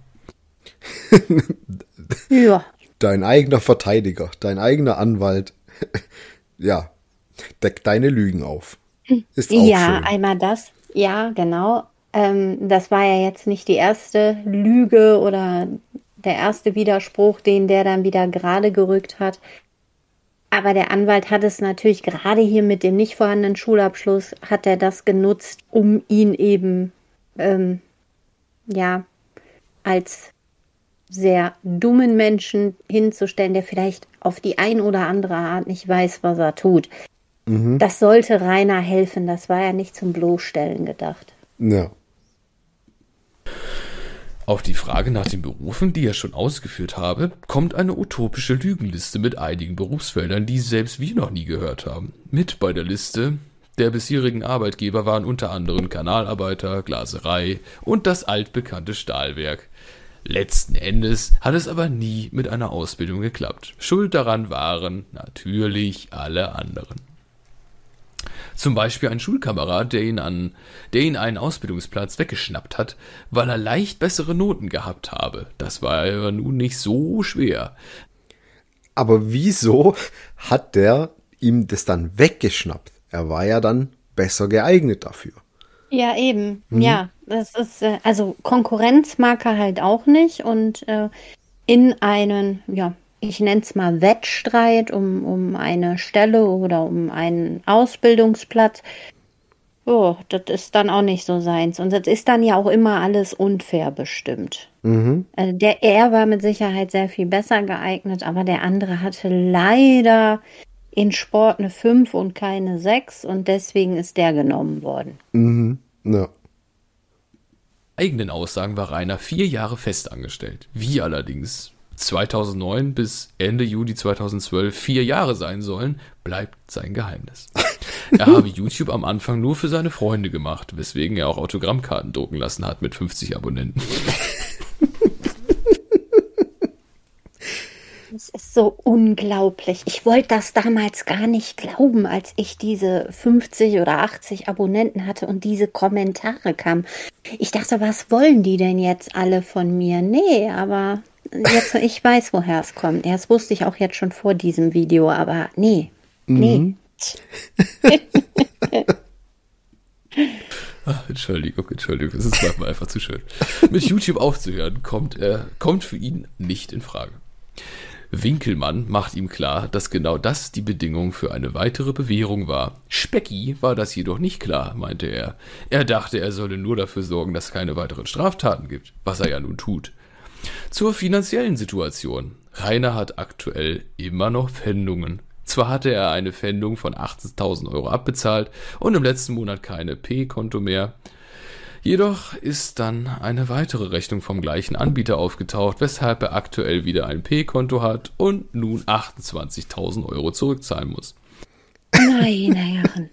Ja, Dein eigener Verteidiger, dein eigener Anwalt, ja, deckt deine Lügen auf. Ist auch ja, schön. einmal das. Ja, genau. Ähm, das war ja jetzt nicht die erste Lüge oder der erste Widerspruch, den der dann wieder gerade gerückt hat. Aber der Anwalt hat es natürlich gerade hier mit dem nicht vorhandenen Schulabschluss, hat er das genutzt, um ihn eben, ähm, ja, als sehr dummen Menschen hinzustellen, der vielleicht auf die ein oder andere Art nicht weiß, was er tut. Mhm. Das sollte Rainer helfen, das war ja nicht zum Bloßstellen gedacht. Ja. Auf die Frage nach den Berufen, die er schon ausgeführt habe, kommt eine utopische Lügenliste mit einigen Berufsfeldern, die selbst wir noch nie gehört haben. Mit bei der Liste der bisherigen Arbeitgeber waren unter anderem Kanalarbeiter, Glaserei und das altbekannte Stahlwerk. Letzten Endes hat es aber nie mit einer Ausbildung geklappt. Schuld daran waren natürlich alle anderen. Zum Beispiel ein Schulkamerad, der ihn, an, der ihn einen Ausbildungsplatz weggeschnappt hat, weil er leicht bessere Noten gehabt habe. Das war ja nun nicht so schwer. Aber wieso hat der ihm das dann weggeschnappt? Er war ja dann besser geeignet dafür. Ja, eben. Mhm. Ja, das ist, äh, also Konkurrenz mag er halt auch nicht und äh, in einen, ja, ich nenne es mal Wettstreit um, um eine Stelle oder um einen Ausbildungsplatz. Oh, das ist dann auch nicht so seins. Und das ist dann ja auch immer alles unfair bestimmt. Mhm. Also der er war mit Sicherheit sehr viel besser geeignet, aber der andere hatte leider in Sport eine fünf und keine sechs und deswegen ist der genommen worden. Mhm. Ja. Eigenen Aussagen war Rainer vier Jahre festangestellt. Wie allerdings zweitausendneun bis Ende Juli zweitausendzwölf vier Jahre sein sollen, bleibt sein Geheimnis. Er habe YouTube am Anfang nur für seine Freunde gemacht, weswegen er auch Autogrammkarten drucken lassen hat mit fünfzig Abonnenten. Das ist so unglaublich. Ich wollte das damals gar nicht glauben, als ich diese fünfzig oder achtzig Abonnenten hatte und diese Kommentare kamen. Ich dachte, was wollen die denn jetzt alle von mir? Nee, aber jetzt, ich weiß, woher es kommt. Ja, das wusste ich auch jetzt schon vor diesem Video, aber nee, nee. Mhm. Ach, Entschuldigung, Entschuldigung, das ist manchmal einfach zu schön. Mit YouTube aufzuhören, kommt, äh, kommt für ihn nicht in Frage. Winkelmann macht ihm klar, dass genau das die Bedingung für eine weitere Bewährung war. Specki war das jedoch nicht klar, meinte er. Er dachte, er solle nur dafür sorgen, dass es keine weiteren Straftaten gibt, was er ja nun tut. Zur finanziellen Situation. Rainer hat aktuell immer noch Pfändungen. Zwar hatte er eine Pfändung von achtzehntausend Euro abbezahlt und im letzten Monat keine P-Konto mehr. Jedoch ist dann eine weitere Rechnung vom gleichen Anbieter aufgetaucht, weshalb er aktuell wieder ein P-Konto hat und nun achtundzwanzigtausend Euro zurückzahlen muss. Meine Herren.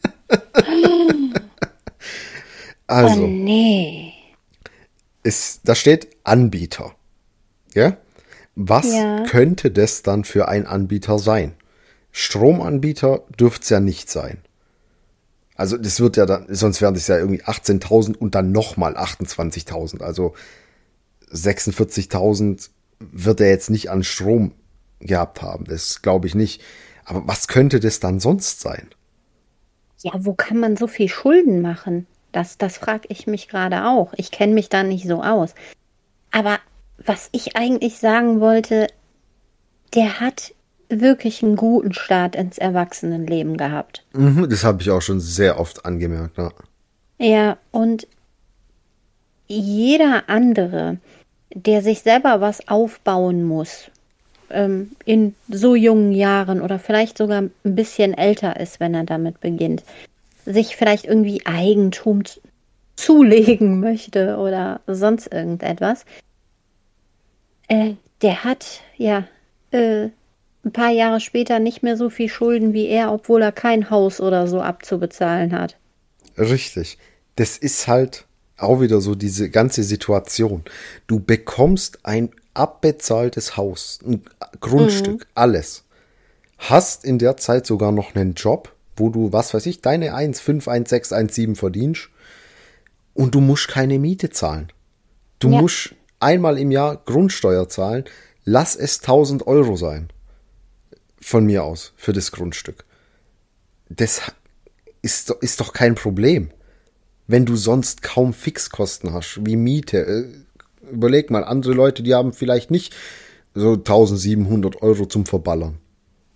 Also, oh nee. Ist, da steht Anbieter. Ja? Was Ja. könnte das dann für ein Anbieter sein? Stromanbieter dürfte es ja nicht sein. Also das wird ja dann, sonst wären das ja irgendwie achtzehntausend und dann nochmal achtundzwanzigtausend. Also sechsundvierzigtausend wird er jetzt nicht an Strom gehabt haben. Das glaube ich nicht. Aber was könnte das dann sonst sein? Ja, wo kann man so viel Schulden machen? Das, das frage ich mich gerade auch. Ich kenne mich da nicht so aus. Aber was ich eigentlich sagen wollte, der hat wirklich einen guten Start ins Erwachsenenleben gehabt. Mhm, das habe ich auch schon sehr oft angemerkt. Ja. Ja, und jeder andere, der sich selber was aufbauen muss, ähm, in so jungen Jahren oder vielleicht sogar ein bisschen älter ist, wenn er damit beginnt, sich vielleicht irgendwie Eigentum z- zulegen möchte oder sonst irgendetwas, äh, der hat ja äh, ein paar Jahre später nicht mehr so viel Schulden wie er, obwohl er kein Haus oder so abzubezahlen hat. Richtig. Das ist halt auch wieder so diese ganze Situation. Du bekommst ein abbezahltes Haus, ein Grundstück, alles. Hast in der Zeit sogar noch einen Job, wo du, was weiß ich, deine eins Komma fünf, eins Komma sechs, eins Komma sieben verdienst und du musst keine Miete zahlen. Du Ja. musst einmal im Jahr Grundsteuer zahlen. Lass es tausend Euro sein. Von mir aus, für das Grundstück. Das ist, doch- ist doch kein Problem. Wenn du sonst kaum Fixkosten hast, wie Miete. Äh, Überleg mal, andere Leute, die haben vielleicht nicht so eintausendsiebenhundert Euro zum Verballern.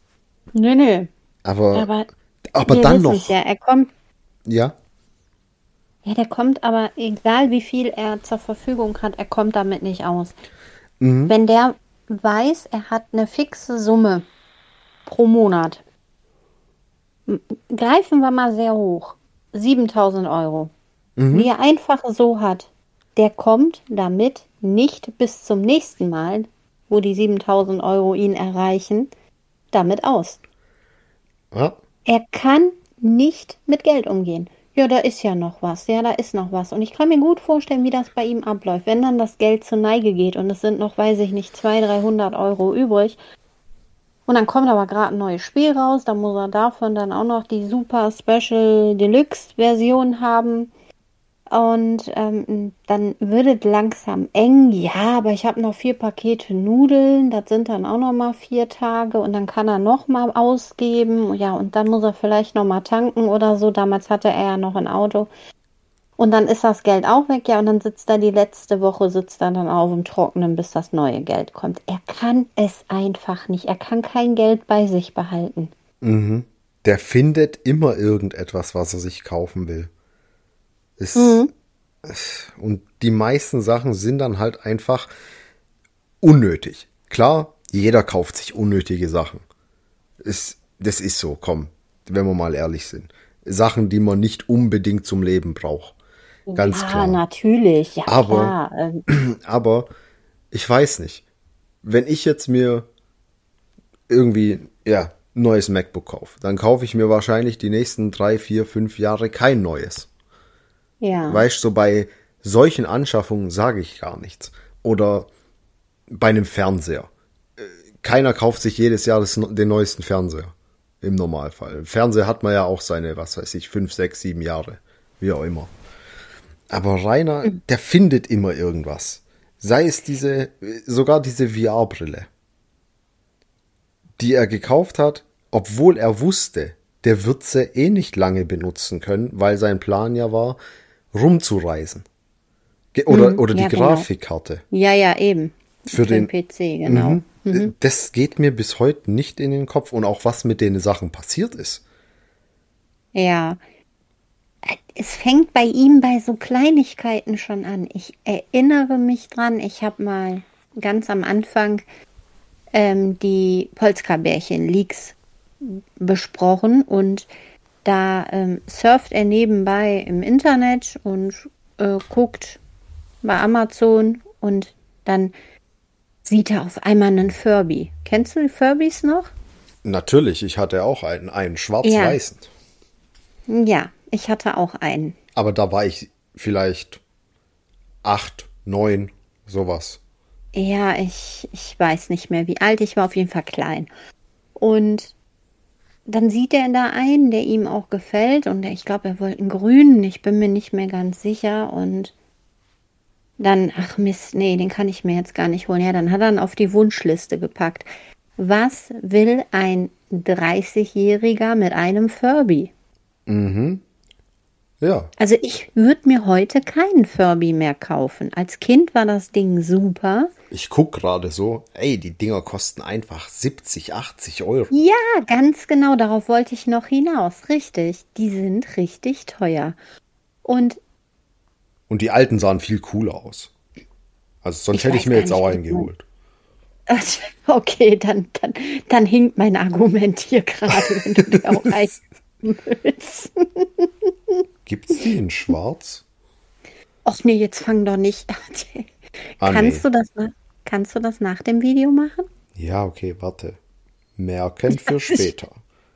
Nö, nö. Aber, Aber aber wir dann wissen's noch, ja, er kommt, ja, ja, der kommt aber, egal wie viel er zur Verfügung hat, er kommt damit nicht aus. mhm, Wenn der weiß, er hat eine fixe Summe pro Monat, greifen wir mal sehr hoch, siebentausend Euro, die mhm, er einfach so hat, der kommt damit nicht bis zum nächsten Mal, wo die siebentausend Euro ihn erreichen, damit aus. ja, Er kann nicht mit Geld umgehen. Ja, da ist ja noch was. Ja, da ist noch was. Und ich kann mir gut vorstellen, wie das bei ihm abläuft. Wenn dann das Geld zur Neige geht und es sind noch, weiß ich nicht, zweihundert, dreihundert Euro übrig. Und dann kommt aber gerade ein neues Spiel raus. Dann muss er davon dann auch noch die Super Special Deluxe Version haben. Und ähm, dann wird es langsam eng. Ja, aber ich habe noch vier Pakete Nudeln. Das sind dann auch noch mal vier Tage. Und dann kann er noch mal ausgeben. Ja, und dann muss er vielleicht noch mal tanken oder so. Damals hatte er ja noch ein Auto. Und dann ist das Geld auch weg. Ja, und dann sitzt er die letzte Woche, sitzt er dann auf dem Trockenen, bis das neue Geld kommt. Er kann es einfach nicht. Er kann kein Geld bei sich behalten. mhm. Der findet immer irgendetwas, was er sich kaufen will. Ist, Mhm. und die meisten Sachen sind dann halt einfach unnötig. Klar, jeder kauft sich unnötige Sachen. Ist, das ist so, komm, wenn wir mal ehrlich sind. Sachen, die man nicht unbedingt zum Leben braucht. Ganz Ja, klar. natürlich. Ja, Aber, klar. Ähm, aber ich weiß nicht. Wenn ich jetzt mir irgendwie, ja, ein neues MacBook kaufe, dann kaufe ich mir wahrscheinlich die nächsten drei, vier, fünf Jahre kein neues. ja. Weißt du, so bei solchen Anschaffungen sage ich gar nichts. Oder bei einem Fernseher. Keiner kauft sich jedes Jahr das, den neuesten Fernseher. Im Normalfall. Im Fernseher hat man ja auch seine, was weiß ich, fünf, sechs, sieben Jahre. Wie auch immer. Aber Rainer, der findet immer irgendwas. Sei es diese, sogar diese V R-Brille, die er gekauft hat, obwohl er wusste, der wird sie eh nicht lange benutzen können, weil sein Plan ja war, rumzureisen. Ge- Oder, Mhm, oder die ja, genau. Grafikkarte. Ja, ja, eben. Für den- P C, genau. Mhm. Das geht mir bis heute nicht in den Kopf. Und auch was mit den Sachen passiert ist. Ja. Es fängt bei ihm bei so Kleinigkeiten schon an. Ich erinnere mich dran, ich habe mal ganz am Anfang ähm, die Polska-Bärchen-Leaks besprochen und da ähm, surft er nebenbei im Internet und äh, guckt bei Amazon und dann sieht er auf einmal einen Furby. Kennst du die Furbys noch? Natürlich, ich hatte auch einen, einen schwarz-weißen. Ja, ich hatte auch einen. Aber da war ich vielleicht acht, neun, sowas. Ja, ich, ich weiß nicht mehr, wie alt. Ich war auf jeden Fall klein. Und dann sieht er da einen, der ihm auch gefällt. Und ich glaube, er wollte einen grünen. Ich bin mir nicht mehr ganz sicher. Und dann, ach Mist, nee, den kann ich mir jetzt gar nicht holen. Ja, dann hat er ihn auf die Wunschliste gepackt. Was will ein dreißigjähriger mit einem Furby? Ja, Also ich würde mir heute keinen Furby mehr kaufen. Als Kind war das Ding super. ich guck gerade so, ey, die Dinger kosten einfach siebzig, achtzig Euro. Ja, ganz genau, darauf wollte ich noch hinaus. Richtig, die sind richtig teuer. Und Und die alten sahen viel cooler aus. Also sonst Ich hätte weiß ich mir gar jetzt nicht, auch wie einen die- geholt. okay, dann, dann, dann hinkt mein Argument hier gerade, wenn du dir auch einen willst. Gibt's die in schwarz? Och nee, jetzt fang doch nicht an. Ah, kannst, nee. du das, na- kannst du das nach dem Video machen? Ja, okay, warte. Merken für später.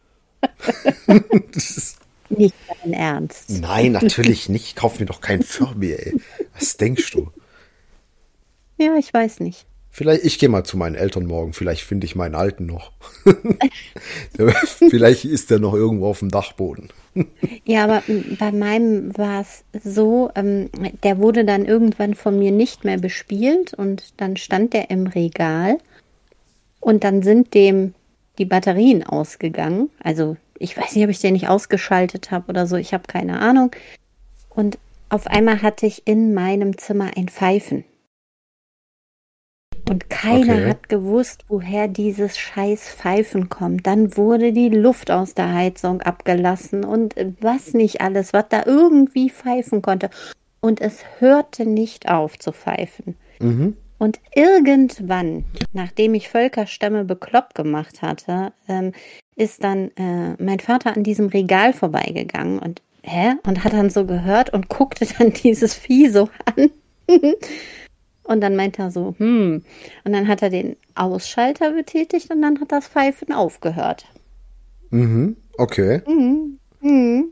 Das ist, Nicht dein Ernst. nein, natürlich nicht. Kauf mir doch kein Furby, ey. Was denkst du? Ja, ich weiß nicht. Vielleicht, ich gehe mal zu meinen Eltern morgen. Vielleicht finde ich meinen alten noch. Vielleicht ist der noch irgendwo auf dem Dachboden. Ja, aber m, bei meinem war es so, ähm, der wurde dann irgendwann von mir nicht mehr bespielt und dann stand der im Regal und dann sind dem die Batterien ausgegangen. Also ich weiß nicht, ob ich den nicht ausgeschaltet habe oder so, ich habe keine Ahnung. Und auf einmal hatte ich in meinem Zimmer ein Pfeifen. Und keiner Okay. hat gewusst, woher dieses scheiß Pfeifen kommt. Dann wurde die Luft aus der Heizung abgelassen und was nicht alles, was da irgendwie pfeifen konnte. Und es hörte nicht auf zu pfeifen. Mhm. Und irgendwann, nachdem ich Völkerstämme bekloppt gemacht hatte, ähm, ist dann äh, mein Vater an diesem Regal vorbeigegangen und hä? Und hat dann so gehört und guckte dann dieses Vieh so an. Und dann meinte er so, hm. Und dann hat er den Ausschalter betätigt und dann hat das Pfeifen aufgehört. Mhm. Okay. Mhm. Mhm.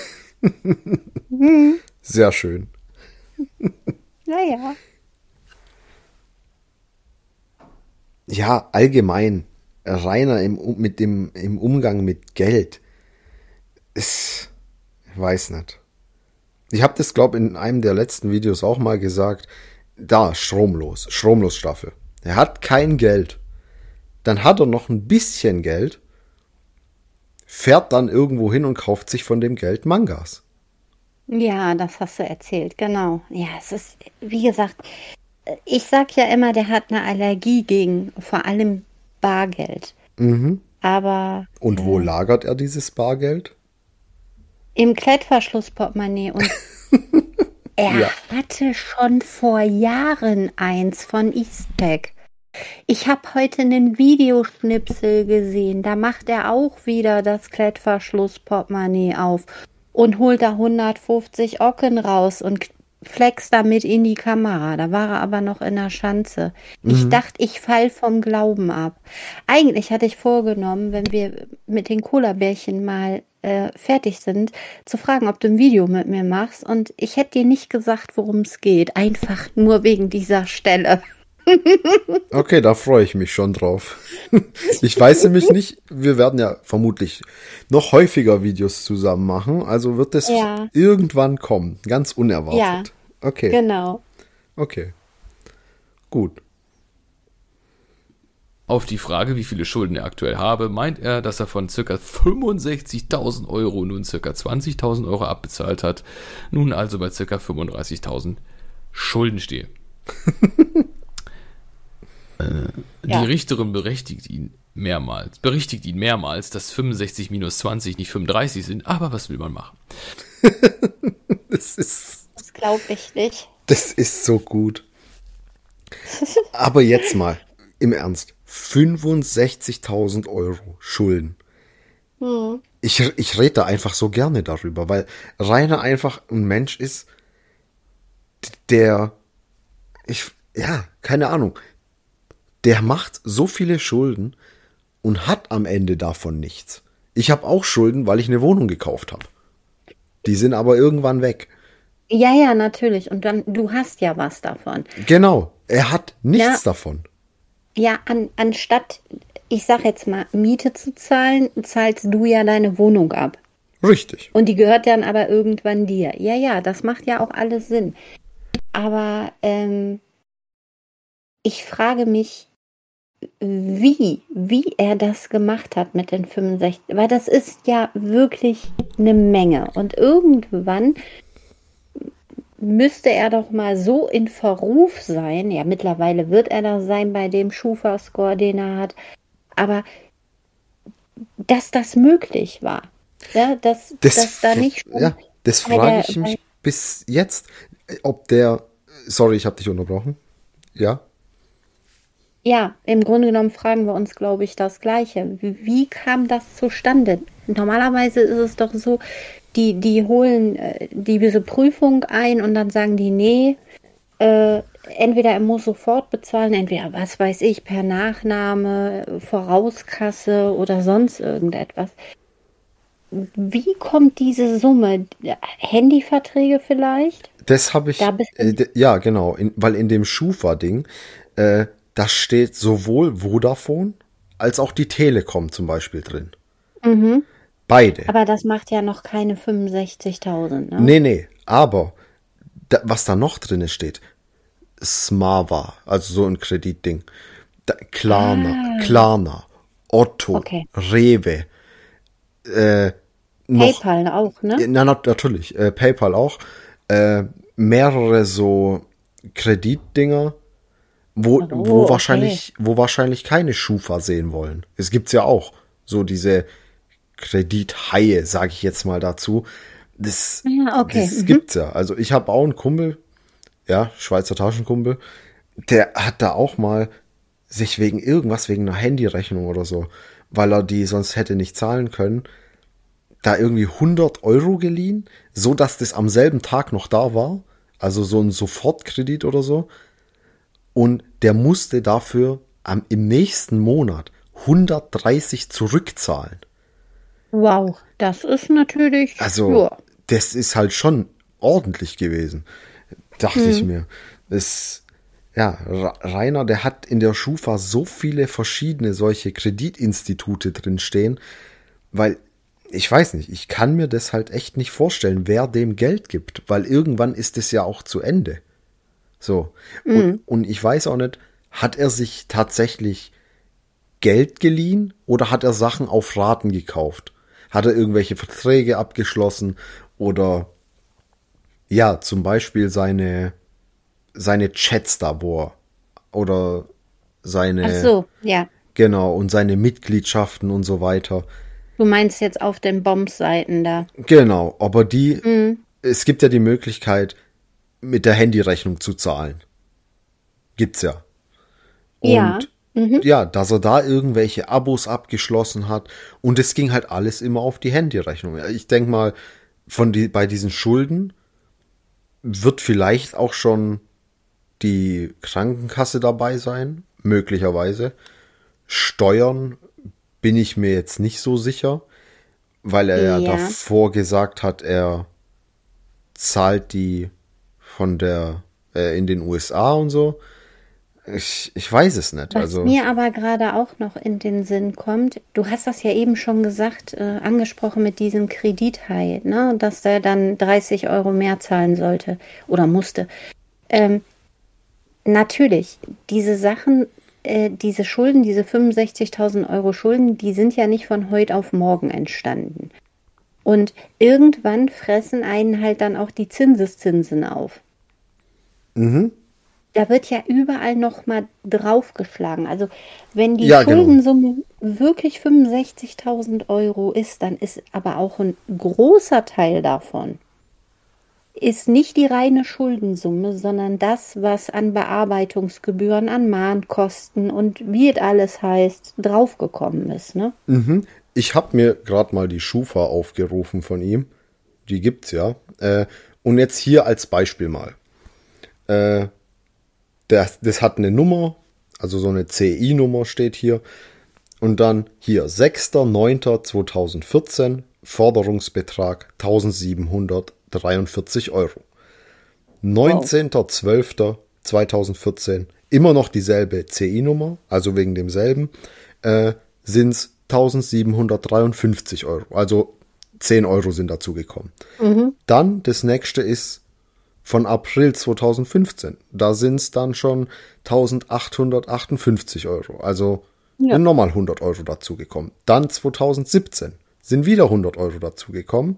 Mhm. Sehr schön. Naja. Ja, allgemein. Rainer im, Um- mit dem, im Umgang mit Geld. Ist, ich weiß nicht. Ich habe das, glaube ich, in einem der letzten Videos auch mal gesagt. Da, stromlos. Stromlos-Staffel. Er hat kein Geld. Dann hat er noch ein bisschen Geld. Fährt dann irgendwo hin und kauft sich von dem Geld Mangas. Ja, das hast du erzählt, genau. Ja, es ist, wie gesagt, ich sag ja immer, der hat eine Allergie gegen vor allem Bargeld. Mhm. Aber Und wo lagert er dieses Bargeld? im Klettverschlussportemonnaie und er Ja. hatte schon vor Jahren eins von Eastpak. Ich habe heute einen Videoschnipsel gesehen, da macht er auch wieder das Klettverschlussportemonnaie auf und holt da hundertfünfzig Ocken raus und flext damit in die Kamera. Da war er aber noch in der Schanze. Ich dachte, ich fall vom Glauben ab. Eigentlich hatte ich vorgenommen, wenn wir mit den Cola-Bärchen mal äh, fertig sind, zu fragen, ob du ein Video mit mir machst. Und ich hätte dir nicht gesagt, worum es geht. Einfach nur wegen dieser Stelle. Okay, da freue ich mich schon drauf. Ich weiß nämlich nicht, wir werden ja vermutlich noch häufiger Videos zusammen machen, also wird es Ja. irgendwann kommen, ganz unerwartet. Ja. Okay, Genau. okay. Gut. Auf die Frage, wie viele Schulden er aktuell habe, meint er, dass er von ca. fünfundsechzigtausend Euro nun ca. zwanzigtausend Euro abbezahlt hat, nun also bei ca. fünfunddreißigtausend Schulden stehe. äh, Ja. Die Richterin berechtigt ihn mehrmals, berichtigt ihn mehrmals, dass fünfundsechzig minus zwanzig nicht fünfunddreißig sind, aber was will man machen? Das ist, Das glaube ich nicht. das ist so gut. Aber jetzt mal, im Ernst, fünfundsechzigtausend Euro Schulden. Hm. Ich, ich rede da einfach so gerne darüber, weil Rainer einfach ein Mensch ist, der, ich, ja, keine Ahnung, der macht so viele Schulden und hat am Ende davon nichts. Ich habe auch Schulden, weil ich eine Wohnung gekauft habe. Die sind aber irgendwann weg. Ja, ja, natürlich. Und dann, du hast ja was davon. Genau, er hat nichts Ja. davon. Ja, an, anstatt, ich sag jetzt mal, Miete zu zahlen, zahlst du ja deine Wohnung ab. Richtig. Und die gehört dann aber irgendwann dir. Ja, ja, das macht ja auch alles Sinn. Aber ähm, ich frage mich, wie, wie er das gemacht hat mit den fünfundsechzig, weil das ist ja wirklich eine Menge. Und irgendwann müsste er doch mal so in Verruf sein. Ja, mittlerweile wird er da sein bei dem Schufa-Score, den er hat. Aber dass das möglich war. Ja, dass, Das, dass da nicht schon ja, das bei frage der- ich mich bei- bis jetzt, ob der, sorry, ich habe dich unterbrochen. Ja, Ja, im Grunde genommen fragen wir uns, glaube ich, das Gleiche. Wie, wie kam das zustande? Normalerweise ist es doch so, die, die holen äh, diese Prüfung ein und dann sagen die, nee, äh, entweder er muss sofort bezahlen, entweder, was weiß ich, per Nachname, Vorauskasse oder sonst irgendetwas. Wie kommt diese Summe? Handyverträge vielleicht? das habe ich, Da bist du- äh, d- ja, genau, in, weil in dem Schufa-Ding, äh, da steht sowohl Vodafone als auch die Telekom zum Beispiel drin. Mhm. Beide. Aber das macht ja noch keine fünfundsechzigtausend, ne? Nee, nee, aber da, was da noch drin steht, Smava, also so ein Kreditding, da, Klarna, Klarna, Otto, Okay. Rewe, äh, noch, PayPal auch, ne? na, na natürlich, äh, PayPal auch, äh, mehrere so Kreditdinger, wo, Oh, wo, okay. wahrscheinlich, wo wahrscheinlich keine Schufa sehen wollen. Es gibt's ja auch. So diese Kredithaie, sage ich jetzt mal dazu. Das, Ja, okay. das Mhm. gibt's ja. Also ich habe auch einen Kumpel, ja, Schweizer Taschenkumpel, der hat da auch mal sich wegen irgendwas, wegen einer Handyrechnung oder so, weil er die sonst hätte nicht zahlen können, da irgendwie hundert Euro geliehen, so dass das am selben Tag noch da war. Also so ein Sofortkredit oder so. Und der musste dafür am, im nächsten Monat hundertdreißig zurückzahlen. Wow, das ist natürlich, Also, ja. das ist halt schon ordentlich gewesen, dachte ich Hm. mir. Das, ja, Ra- Rainer, der hat in der Schufa so viele verschiedene solche Kreditinstitute drinstehen, weil ich weiß nicht, ich kann mir das halt echt nicht vorstellen, wer dem Geld gibt, weil irgendwann ist es ja auch zu Ende. So. Und, und ich weiß auch nicht, hat er sich tatsächlich Geld geliehen oder hat er Sachen auf Raten gekauft? Hat er irgendwelche Verträge abgeschlossen oder ja, zum Beispiel seine, seine Chats da, wo er, oder seine, Ach so, ja. genau, und seine Mitgliedschaften und so weiter. Du meinst jetzt auf den Bombs-Seiten da. Genau, aber die, es gibt ja die Möglichkeit, mit der Handyrechnung zu zahlen. Gibt's ja. Ja. Und ja, dass er da irgendwelche Abos abgeschlossen hat. Und es ging halt alles immer auf die Handyrechnung. Ja, ich denke mal, von die, bei diesen Schulden wird vielleicht auch schon die Krankenkasse dabei sein, möglicherweise. Steuern bin ich mir jetzt nicht so sicher, weil er ja, Ja. davor gesagt hat, er zahlt die von der äh, in den U S A und so. Ich, ich weiß es nicht. Was Also mir aber gerade auch noch in den Sinn kommt, du hast das ja eben schon gesagt, äh, angesprochen mit diesem Kredithai, ne, dass der dann dreißig Euro mehr zahlen sollte oder musste. Ähm, natürlich, diese Sachen, äh, diese Schulden, diese fünfundsechzigtausend Euro Schulden, die sind ja nicht von heute auf morgen entstanden. Und irgendwann fressen einen halt dann auch die Zinseszinsen auf. Da wird ja überall noch mal draufgeschlagen. Also wenn die Ja, genau. Schuldensumme wirklich fünfundsechzigtausend Euro ist, dann ist aber auch ein großer Teil davon ist nicht die reine Schuldensumme, sondern das, was an Bearbeitungsgebühren, an Mahnkosten und wie es alles heißt, draufgekommen ist, ne? ich habe mir gerade mal die Schufa aufgerufen von ihm. Die gibt's ja. Äh, und jetzt hier als Beispiel mal. Äh, das, das hat eine Nummer, also so eine C I-Nummer steht hier. Und dann hier sechster neunter zweitausendvierzehn, Forderungsbetrag eintausendsiebenhundertdreiundvierzig Euro. neunzehnter zwölfter zweitausendvierzehn, immer noch dieselbe C I-Nummer, also wegen demselben, äh, sind es eintausendsiebenhundertdreiundfünfzig Euro. Also zehn Euro sind dazugekommen. Dann das nächste ist von April zweitausendfünfzehn. Da sind es dann schon eintausendachthundertachtundfünfzig Euro. Also Ja. sind nochmal hundert Euro dazugekommen. Dann zweitausendsiebzehn sind wieder hundert Euro dazugekommen.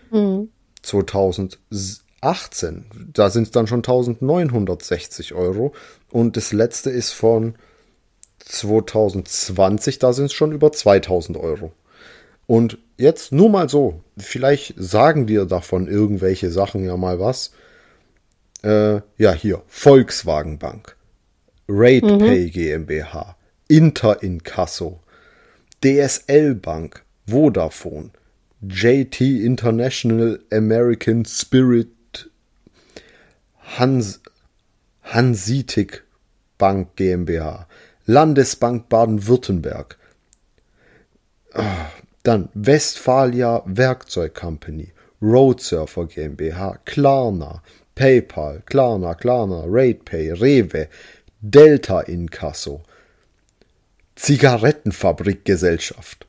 zweitausendachtzehn, da sind es dann schon eintausendneunhundertsechzig Euro. Und das letzte ist von zweitausendzwanzig, da sind es schon über zweitausend Euro. Und jetzt nur mal so, vielleicht sagen dir davon irgendwelche Sachen ja mal was. Äh, ja, hier, Volkswagen Bank, RatePay GmbH, Interinkasso, D S L Bank, Vodafone, J T International American Spirit, Hans, Hanseatic Bank GmbH, Landesbank Baden-Württemberg, dann Westfalia Werkzeug Company, Roadsurfer GmbH, Klarna, PayPal, Klarna, Klarna, RatePay, Rewe, Delta Inkasso, Zigarettenfabrikgesellschaft,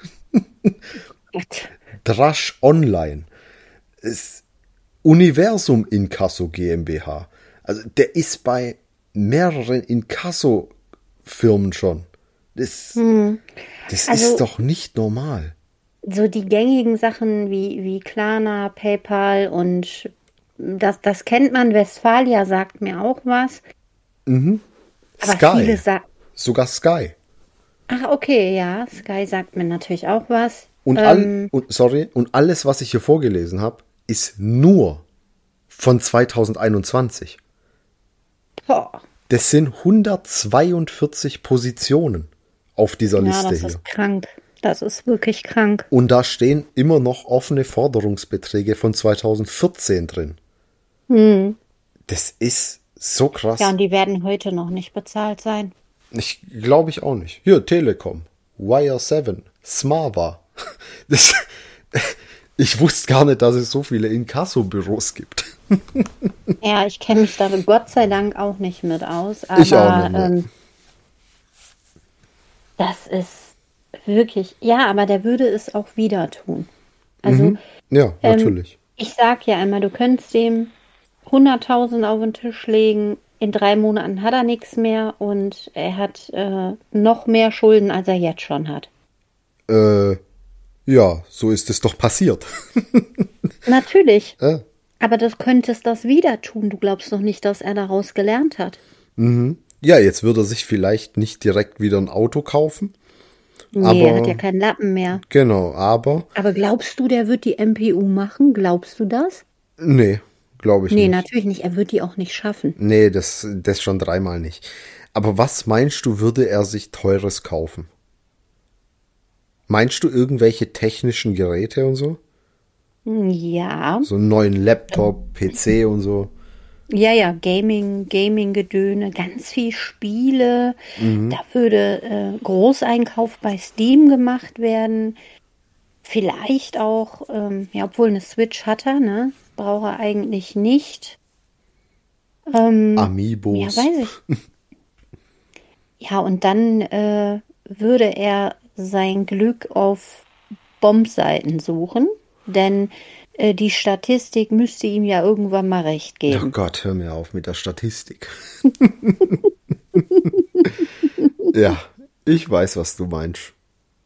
Drasch Online, ist Universum Inkasso GmbH. Also der ist bei mehreren Inkasso-Firmen schon. Das, das Also- ist doch nicht normal. So die gängigen Sachen wie, wie Klarna, PayPal und das, das kennt man. Westfalia sagt mir auch was. Aber Sky. viele sagen. Sogar Sky. Ach, okay, ja. Sky sagt mir natürlich auch was. Und, ähm, all, und, sorry, und alles, was ich hier vorgelesen habe, ist nur von zweitausendeinundzwanzig. Boah. Das sind hundertzweiundvierzig Positionen auf dieser Ja, Liste das hier. ist krank. Das ist wirklich krank. Und da stehen immer noch offene Forderungsbeträge von zweitausendvierzehn drin. Hm. Das ist so krass. Ja, und die werden heute noch nicht bezahlt sein. Ich glaube ich auch nicht. Hier, Telekom, Wire sieben, Smava. Das, ich wusste gar nicht, dass es so viele Inkasso-Büros gibt. Ja, ich kenne mich da Gott sei Dank auch nicht mit aus. Aber Ich auch nicht, ne. ähm, das ist wirklich, ja, aber der würde es auch wieder tun. Also, Mhm. Ja, ähm, natürlich. ich sag ja immer, du könntest dem hunderttausend auf den Tisch legen, in drei Monaten hat er nichts mehr und er hat äh, noch mehr Schulden, als er jetzt schon hat. Äh, ja, so ist es doch passiert. Natürlich, äh, aber du könntest das wieder tun. Du glaubst doch nicht, dass er daraus gelernt hat. ja, jetzt würde er sich vielleicht nicht direkt wieder ein Auto kaufen. Nee, Aber- er hat ja keinen Lappen mehr. Genau, aber Aber glaubst du, der wird die M P U machen? Glaubst du das? nee, glaube ich Nee, nicht. natürlich nicht. Er wird die auch nicht schaffen. Nee, das, das schon dreimal nicht. Aber was meinst du, würde er sich Teures kaufen? Meinst du irgendwelche technischen Geräte und so? Ja, So einen neuen Laptop, P C und so? ja, ja, Gaming, Gaming-Gedöne, ganz viel Spiele. Da würde äh, Großeinkauf bei Steam gemacht werden. Vielleicht auch, ähm, ja, obwohl eine Switch hat er, ne? Braucht er eigentlich nicht. Ähm, Amiibos. Ja, weiß ich. Ja, und dann äh, würde er sein Glück auf Bombseiten suchen, denn äh, die Statistik müsste ihm ja irgendwann mal recht Oh geben. Gott, hör mir auf mit der Statistik. Ja, ich weiß, was du meinst.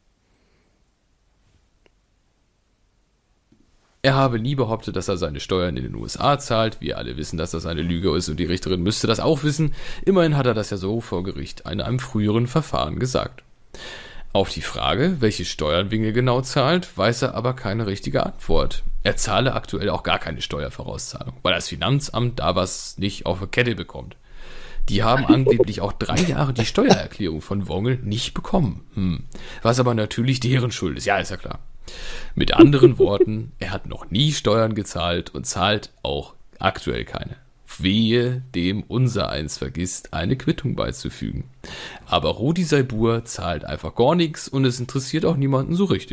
Er habe nie behauptet, dass er seine Steuern in den U S A zahlt. Wir alle wissen, dass das eine Lüge ist und die Richterin müsste das auch wissen. Immerhin hat er das ja so vor Gericht in einem früheren Verfahren gesagt. Auf die Frage, welche Steuern Wingel genau zahlt, weiß er aber keine richtige Antwort. Er zahle aktuell auch gar keine Steuervorauszahlung, weil das Finanzamt da was nicht auf die Kette bekommt. Die haben angeblich auch drei Jahre die Steuererklärung von Wongel nicht bekommen. Hm. Was aber natürlich deren Schuld ist. Ja, ist ja klar. Mit anderen Worten, er hat noch nie Steuern gezahlt und zahlt auch aktuell keine. Wehe, dem unsereins vergisst, eine Quittung beizufügen. Aber Rudi Saibur zahlt einfach gar nichts und es interessiert auch niemanden so richtig.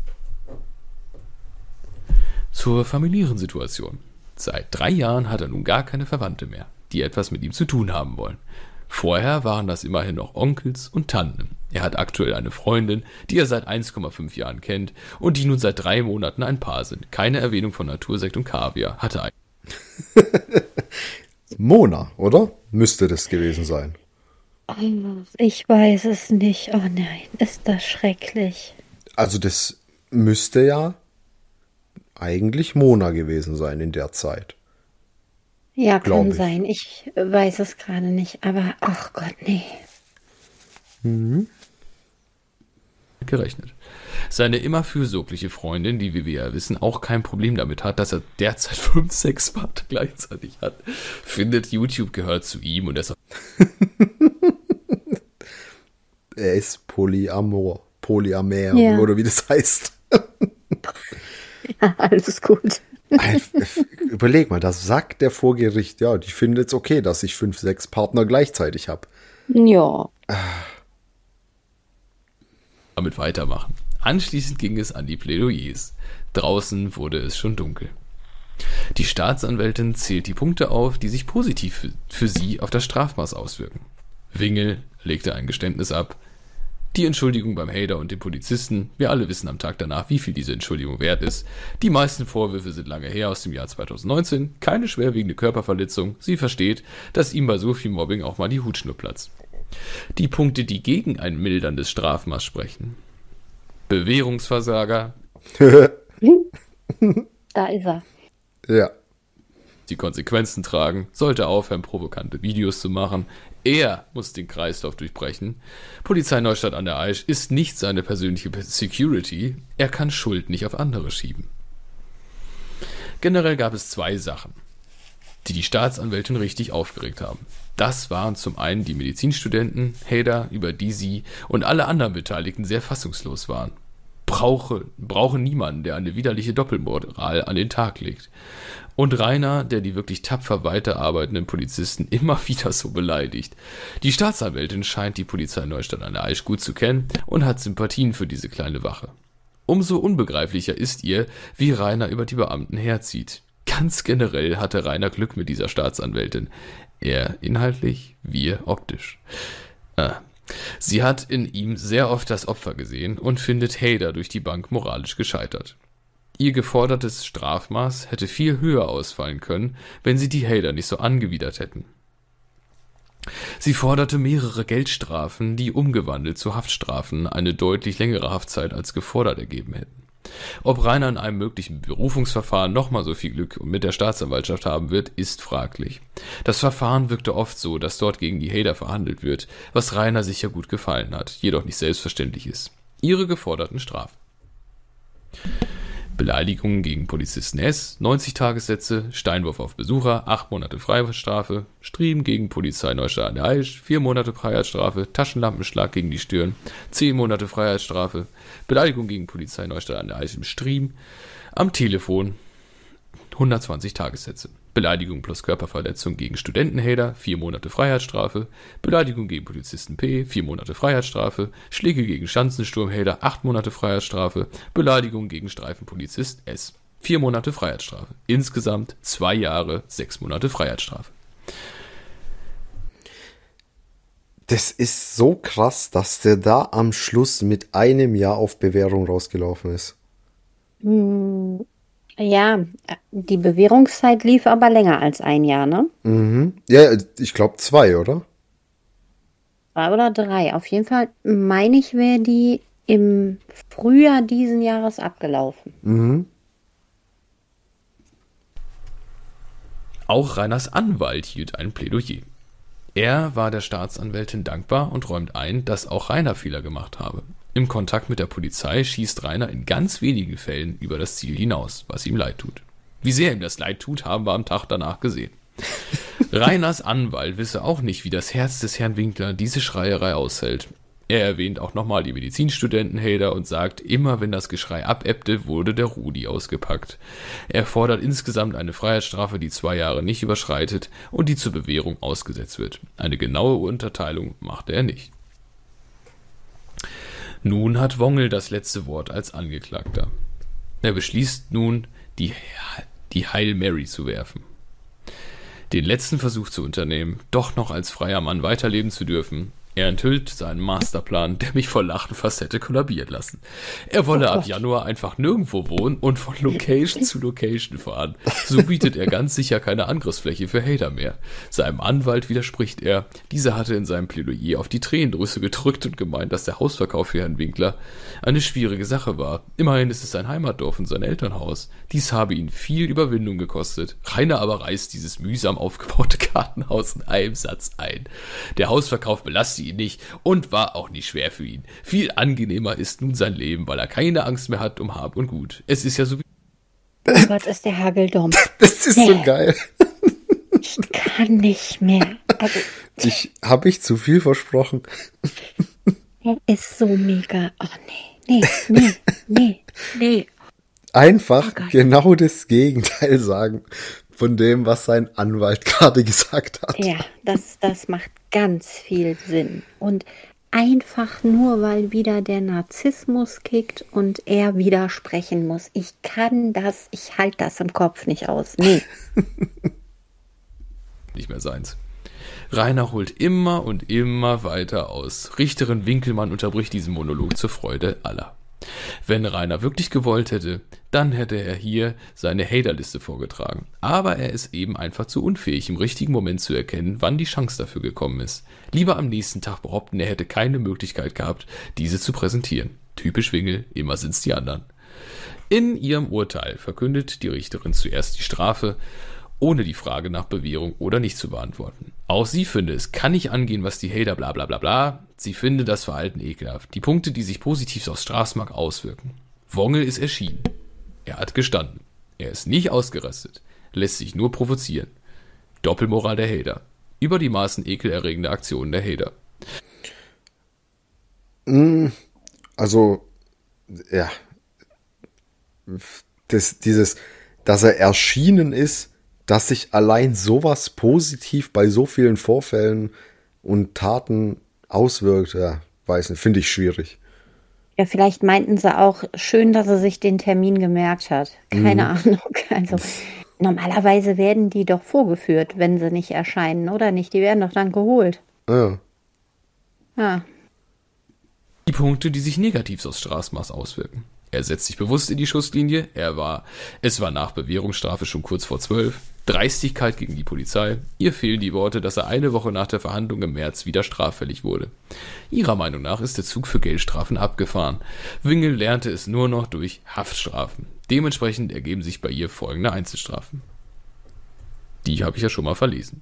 Zur familiären Situation. Seit drei Jahren hat er nun gar keine Verwandte mehr, die etwas mit ihm zu tun haben wollen. Vorher waren das immerhin noch Onkels und Tanten. Er hat aktuell eine Freundin, die er seit eins Komma fünf Jahren kennt und die nun seit drei Monaten ein Paar sind. Keine Erwähnung von Natursekt und Kaviar hatte er. Mona, oder? Müsste das gewesen sein. Ich weiß es nicht. Oh nein, ist das schrecklich. Also das müsste ja eigentlich Mona gewesen sein in der Zeit. Ja, Glaub kann ich. sein. Ich weiß es gerade nicht. Aber, ach Gott, nee. gerechnet. Seine immer fürsorgliche Freundin, die, wie wir ja wissen, auch kein Problem damit hat, dass er derzeit fünf, sechs Partner gleichzeitig hat, findet, YouTube gehört zu ihm und er ist auch Er ist Polyamor. Polyamer, Ja. oder wie das heißt. Ja, alles gut. Überleg mal, das sagt der vor Gericht, ja, die findet es okay, dass ich fünf, sechs Partner gleichzeitig habe. Ja. damit weitermachen. Anschließend ging es an die Plädoyers. Draußen wurde es schon dunkel. Die Staatsanwältin zählt die Punkte auf, die sich positiv für, für sie auf das Strafmaß auswirken. Wingel legte ein Geständnis ab. Die Entschuldigung beim Hader und dem Polizisten, wir alle wissen am Tag danach, wie viel diese Entschuldigung wert ist. Die meisten Vorwürfe sind lange her, aus dem Jahr zweitausendneunzehn, keine schwerwiegende Körperverletzung. Sie versteht, dass ihm bei so viel Mobbing auch mal die Hutschnur platzt. Die Punkte, die gegen ein milderndes Strafmaß sprechen. Bewährungsversager, Da ist er. Ja. die Konsequenzen tragen, sollte aufhören, provokante Videos zu machen. Er muss den Kreislauf durchbrechen. Polizei Neustadt an der Aisch ist nicht seine persönliche Security. Er kann Schuld nicht auf andere schieben. Generell gab es zwei Sachen, die die Staatsanwältin richtig aufgeregt haben. Das waren zum einen die Medizinstudenten, Hader, über die sie und alle anderen Beteiligten sehr fassungslos waren. Brauche, brauche niemanden, der eine widerliche Doppelmoral an den Tag legt. Und Rainer, der die wirklich tapfer weiterarbeitenden Polizisten immer wieder so beleidigt. Die Staatsanwältin scheint die Polizei Neustadt an der Aisch gut zu kennen und hat Sympathien für diese kleine Wache. Umso unbegreiflicher ist ihr, wie Rainer über die Beamten herzieht. Ganz generell hatte Rainer Glück mit dieser Staatsanwältin. Er inhaltlich, wir optisch. Äh, sie hat in ihm sehr oft das Opfer gesehen und findet Hader durch die Bank moralisch gescheitert. Ihr gefordertes Strafmaß hätte viel höher ausfallen können, wenn sie die Hader nicht so angewidert hätten. Sie forderte mehrere Geldstrafen, die umgewandelt zu Haftstrafen eine deutlich längere Haftzeit als gefordert ergeben hätten. Ob Rainer in einem möglichen Berufungsverfahren nochmal so viel Glück mit der Staatsanwaltschaft haben wird, ist fraglich. Das Verfahren wirkte oft so, dass dort gegen die Hader verhandelt wird, was Rainer sicher gut gefallen hat, jedoch nicht selbstverständlich ist. Ihre geforderten Strafen: Beleidigungen gegen Polizisten S, neunzig Tagessätze, Steinwurf auf Besucher, acht Monate Freiheitsstrafe, Striemen gegen Polizei Neustadt an der Aisch, vier Monate Freiheitsstrafe, Taschenlampenschlag gegen die Stirn, zehn Monate Freiheitsstrafe, Beleidigung gegen Polizei Neustadt an der Aisch im Striem, am Telefon, hundertzwanzig Tagessätze. Beleidigung plus Körperverletzung gegen Studentenhader, vier Monate Freiheitsstrafe, Beleidigung gegen Polizisten P, vier Monate Freiheitsstrafe, Schläge gegen Schanzensturmhader, acht Monate Freiheitsstrafe, Beleidigung gegen Streifenpolizist S, vier Monate Freiheitsstrafe. Insgesamt zwei Jahre, sechs Monate Freiheitsstrafe. Das ist so krass, dass der da am Schluss mit einem Jahr auf Bewährung rausgelaufen ist. Hm. Ja, die Bewährungszeit lief aber länger als ein Jahr, ne? Mhm. Ja, ich glaube zwei, oder? Zwei oder drei. Auf jeden Fall meine ich, wäre die im Frühjahr diesen Jahres abgelaufen. Mhm. Auch Rainers Anwalt hielt ein Plädoyer. Er war der Staatsanwältin dankbar und räumt ein, dass auch Rainer Fehler gemacht habe. Im Kontakt mit der Polizei schießt Rainer in ganz wenigen Fällen über das Ziel hinaus, was ihm leid tut. Wie sehr ihm das leid tut, haben wir am Tag danach gesehen. Rainers Anwalt wisse auch nicht, wie das Herz des Herrn Winkler diese Schreierei aushält. Er erwähnt auch nochmal die Medizinstudenten Hader und sagt, immer wenn das Geschrei abebbte, wurde der Rudi ausgepackt. Er fordert insgesamt eine Freiheitsstrafe, die zwei Jahre nicht überschreitet und die zur Bewährung ausgesetzt wird. Eine genaue Unterteilung machte er nicht. Nun hat Wongel das letzte Wort als Angeklagter. Er beschließt nun, die, die Hail Mary zu werfen. Den letzten Versuch zu unternehmen, doch noch als freier Mann weiterleben zu dürfen. Er enthüllt seinen Masterplan, der mich vor Lachen fast hätte kollabieren lassen. Er wolle ab Januar einfach nirgendwo wohnen und von Location zu Location fahren. So bietet er ganz sicher keine Angriffsfläche für Hader mehr. Seinem Anwalt widerspricht er. Dieser hatte in seinem Plädoyer auf die Tränendrüse gedrückt und gemeint, dass der Hausverkauf für Herrn Winkler eine schwierige Sache war. Immerhin ist es sein Heimatdorf und sein Elternhaus. Dies habe ihn viel Überwindung gekostet. Rainer aber reißt dieses mühsam aufgebaute Gartenhaus in einem Satz ein. Der Hausverkauf belastet ihn nicht und war auch nicht schwer für ihn. Viel angenehmer ist nun sein Leben, weil er keine Angst mehr hat um Hab und Gut. Es ist ja so wie... Oh Gott, ist der Hagel dumm. Das ist nee. so geil. Ich kann nicht mehr. Also, ich habe ich zu viel versprochen. Er ist so mega. Oh nee, nee, nee, nee, nee. Einfach oh genau das Gegenteil sagen von dem, was sein Anwalt gerade gesagt hat. Ja, das, das macht ganz viel Sinn. Und einfach nur, weil wieder der Narzissmus kickt und er widersprechen muss. Ich kann das, ich halte das im Kopf nicht aus. Nee. Nicht mehr seins. Rainer holt immer und immer weiter aus. Richterin Winkelmann unterbricht diesen Monolog zur Freude aller. Wenn Rainer wirklich gewollt hätte, dann hätte er hier seine Haterliste vorgetragen. Aber er ist eben einfach zu unfähig, im richtigen Moment zu erkennen, wann die Chance dafür gekommen ist. Lieber am nächsten Tag behaupten, er hätte keine Möglichkeit gehabt, diese zu präsentieren. Typisch Wingel, immer sind's die anderen. In ihrem Urteil verkündet die Richterin zuerst die Strafe ohne die Frage nach Bewährung oder nicht zu beantworten. Auch sie finde, es kann nicht angehen, was die Hater bla bla bla bla. Sie finde das Verhalten ekelhaft. Die Punkte, die sich positiv auf Straßmark auswirken. Wongel ist erschienen. Er hat gestanden. Er ist nicht ausgerastet. Lässt sich nur provozieren. Doppelmoral der Hater. Über die Maßen ekelerregende Aktionen der Hater. Also, ja. Das, dieses, dass er erschienen ist, dass sich allein sowas positiv bei so vielen Vorfällen und Taten auswirkt, ja, weiß nicht, finde ich schwierig. Ja, vielleicht meinten sie auch, schön, dass er sich den Termin gemerkt hat. Keine mhm. Ahnung. Also normalerweise werden die doch vorgeführt, wenn sie nicht erscheinen, oder nicht? Die werden doch dann geholt. Ja. Ja. Die Punkte, die sich negativ aufs Strafmaß auswirken. Er setzt sich bewusst in die Schusslinie. Er war, es war nach Bewährungsstrafe schon kurz vor zwölf. Dreistigkeit gegen die Polizei. Ihr fehlen die Worte, dass er eine Woche nach der Verhandlung im März wieder straffällig wurde. Ihrer Meinung nach ist der Zug für Geldstrafen abgefahren. Wingel lernte es nur noch durch Haftstrafen. Dementsprechend ergeben sich bei ihr folgende Einzelstrafen. Die habe ich ja schon mal verlesen.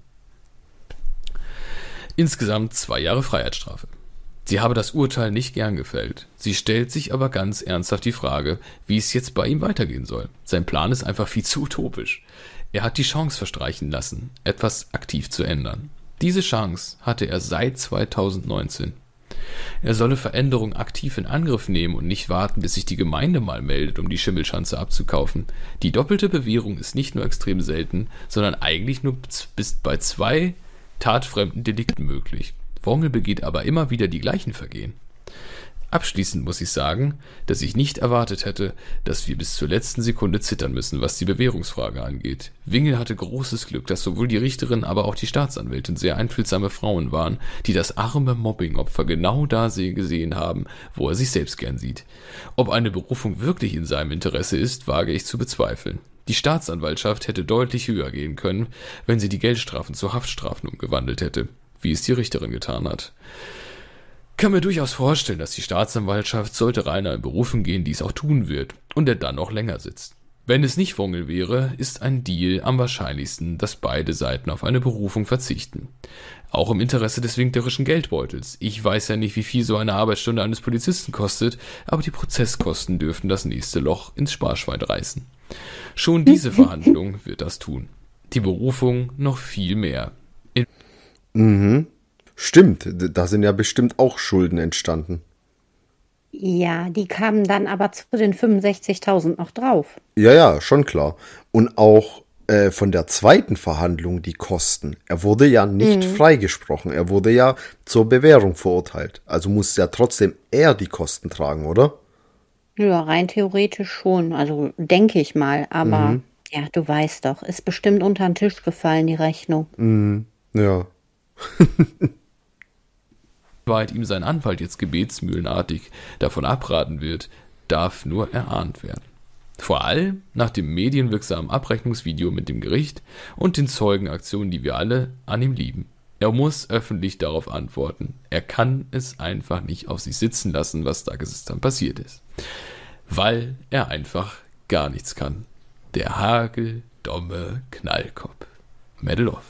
Insgesamt zwei Jahre Freiheitsstrafe. Sie habe das Urteil nicht gern gefällt. Sie stellt sich aber ganz ernsthaft die Frage, wie es jetzt bei ihm weitergehen soll. Sein Plan ist einfach viel zu utopisch. Er hat die Chance verstreichen lassen, etwas aktiv zu ändern. Diese Chance hatte er seit zweitausendneunzehn. Er solle Veränderungen aktiv in Angriff nehmen und nicht warten, bis sich die Gemeinde mal meldet, um die Schimmelschanze abzukaufen. Die doppelte Bewährung ist nicht nur extrem selten, sondern eigentlich nur bis bei zwei tatfremden Delikten möglich. Wongel begeht aber immer wieder die gleichen Vergehen. Abschließend muss ich sagen, dass ich nicht erwartet hätte, dass wir bis zur letzten Sekunde zittern müssen, was die Bewährungsfrage angeht. Wingel hatte großes Glück, dass sowohl die Richterin, aber auch die Staatsanwältin sehr einfühlsame Frauen waren, die das arme Mobbingopfer genau da gesehen haben, wo er sich selbst gern sieht. Ob eine Berufung wirklich in seinem Interesse ist, wage ich zu bezweifeln. Die Staatsanwaltschaft hätte deutlich höher gehen können, wenn sie die Geldstrafen zu Haftstrafen umgewandelt hätte, wie es die Richterin getan hat. Kann mir durchaus vorstellen, dass die Staatsanwaltschaft, sollte Rainer in Berufung gehen, dies auch tun wird und er dann noch länger sitzt. Wenn es nicht Wongel wäre, ist ein Deal am wahrscheinlichsten, dass beide Seiten auf eine Berufung verzichten. Auch im Interesse des winklerischen Geldbeutels. Ich weiß ja nicht, wie viel so eine Arbeitsstunde eines Polizisten kostet, aber die Prozesskosten dürften das nächste Loch ins Sparschwein reißen. Schon diese Verhandlung wird das tun. Die Berufung noch viel mehr. In Mhm. Stimmt, da sind ja bestimmt auch Schulden entstanden. Ja, die kamen dann aber zu den fünfundsechzigtausend noch drauf. Ja, ja, schon klar. Und auch äh, von der zweiten Verhandlung die Kosten. Er wurde ja nicht mhm. freigesprochen, er wurde ja zur Bewährung verurteilt. Also muss ja trotzdem er die Kosten tragen, oder? Ja, rein theoretisch schon. Also denke ich mal. Aber mhm. ja, du weißt doch, ist bestimmt unter den Tisch gefallen, die Rechnung. Mhm. Ja. Weit ihm sein Anwalt jetzt gebetsmühlenartig davon abraten wird, darf nur erahnt werden. Vor allem nach dem medienwirksamen Abrechnungsvideo mit dem Gericht und den Zeugenaktionen, die wir alle an ihm lieben. Er muss öffentlich darauf antworten. Er kann es einfach nicht auf sich sitzen lassen, was da gestern passiert ist. Weil er einfach gar nichts kann. Der hageldomme Knallkopf. Medal of.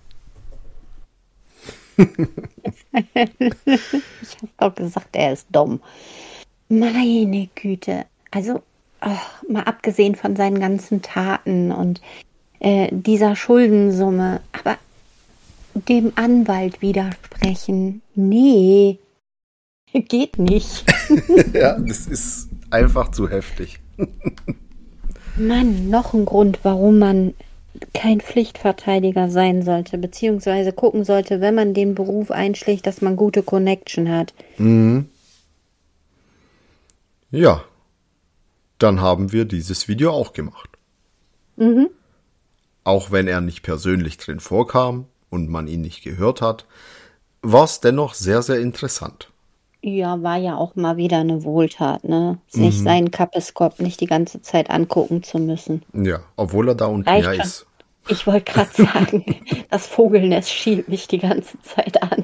Ich habe doch gesagt, er ist dumm. Meine Güte. Also, oh, mal abgesehen von seinen ganzen Taten und äh, dieser Schuldensumme, aber dem Anwalt widersprechen, nee, geht nicht. Ja, das ist einfach zu heftig. Mann, noch ein Grund, warum man kein Pflichtverteidiger sein sollte, beziehungsweise gucken sollte, wenn man den Beruf einschlägt, dass man gute Connection hat. Mhm. Ja, dann haben wir dieses Video auch gemacht. Mhm. Auch wenn er nicht persönlich drin vorkam und man ihn nicht gehört hat, war es dennoch sehr, sehr interessant. Ja, war ja auch mal wieder eine Wohltat, ne? Sich mhm. seinen Kappeskopf nicht die ganze Zeit angucken zu müssen. Ja, obwohl er da unten Reicht ja schon. ist. Ich wollte gerade sagen, das Vogelnest schielt mich die ganze Zeit an.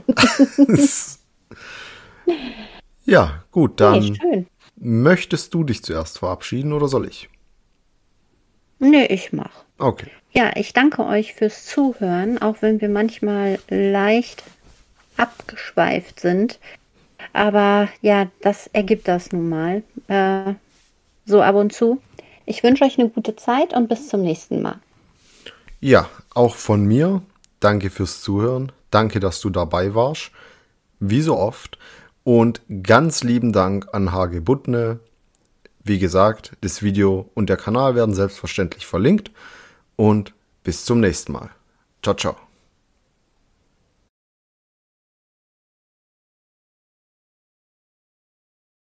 Ja, gut, dann Nee, schön. möchtest du dich zuerst verabschieden oder soll ich? Nee, ich mach. Okay. Ja, ich danke euch fürs Zuhören, auch wenn wir manchmal leicht abgeschweift sind. Aber ja, das ergibt das nun mal. Äh, so ab und zu. Ich wünsche euch eine gute Zeit und bis zum nächsten Mal. Ja, auch von mir. Danke fürs Zuhören. Danke, dass du dabei warst. Wie so oft. Und ganz lieben Dank an Hage Butne. Wie gesagt, das Video und der Kanal werden selbstverständlich verlinkt. Und bis zum nächsten Mal. Ciao, ciao.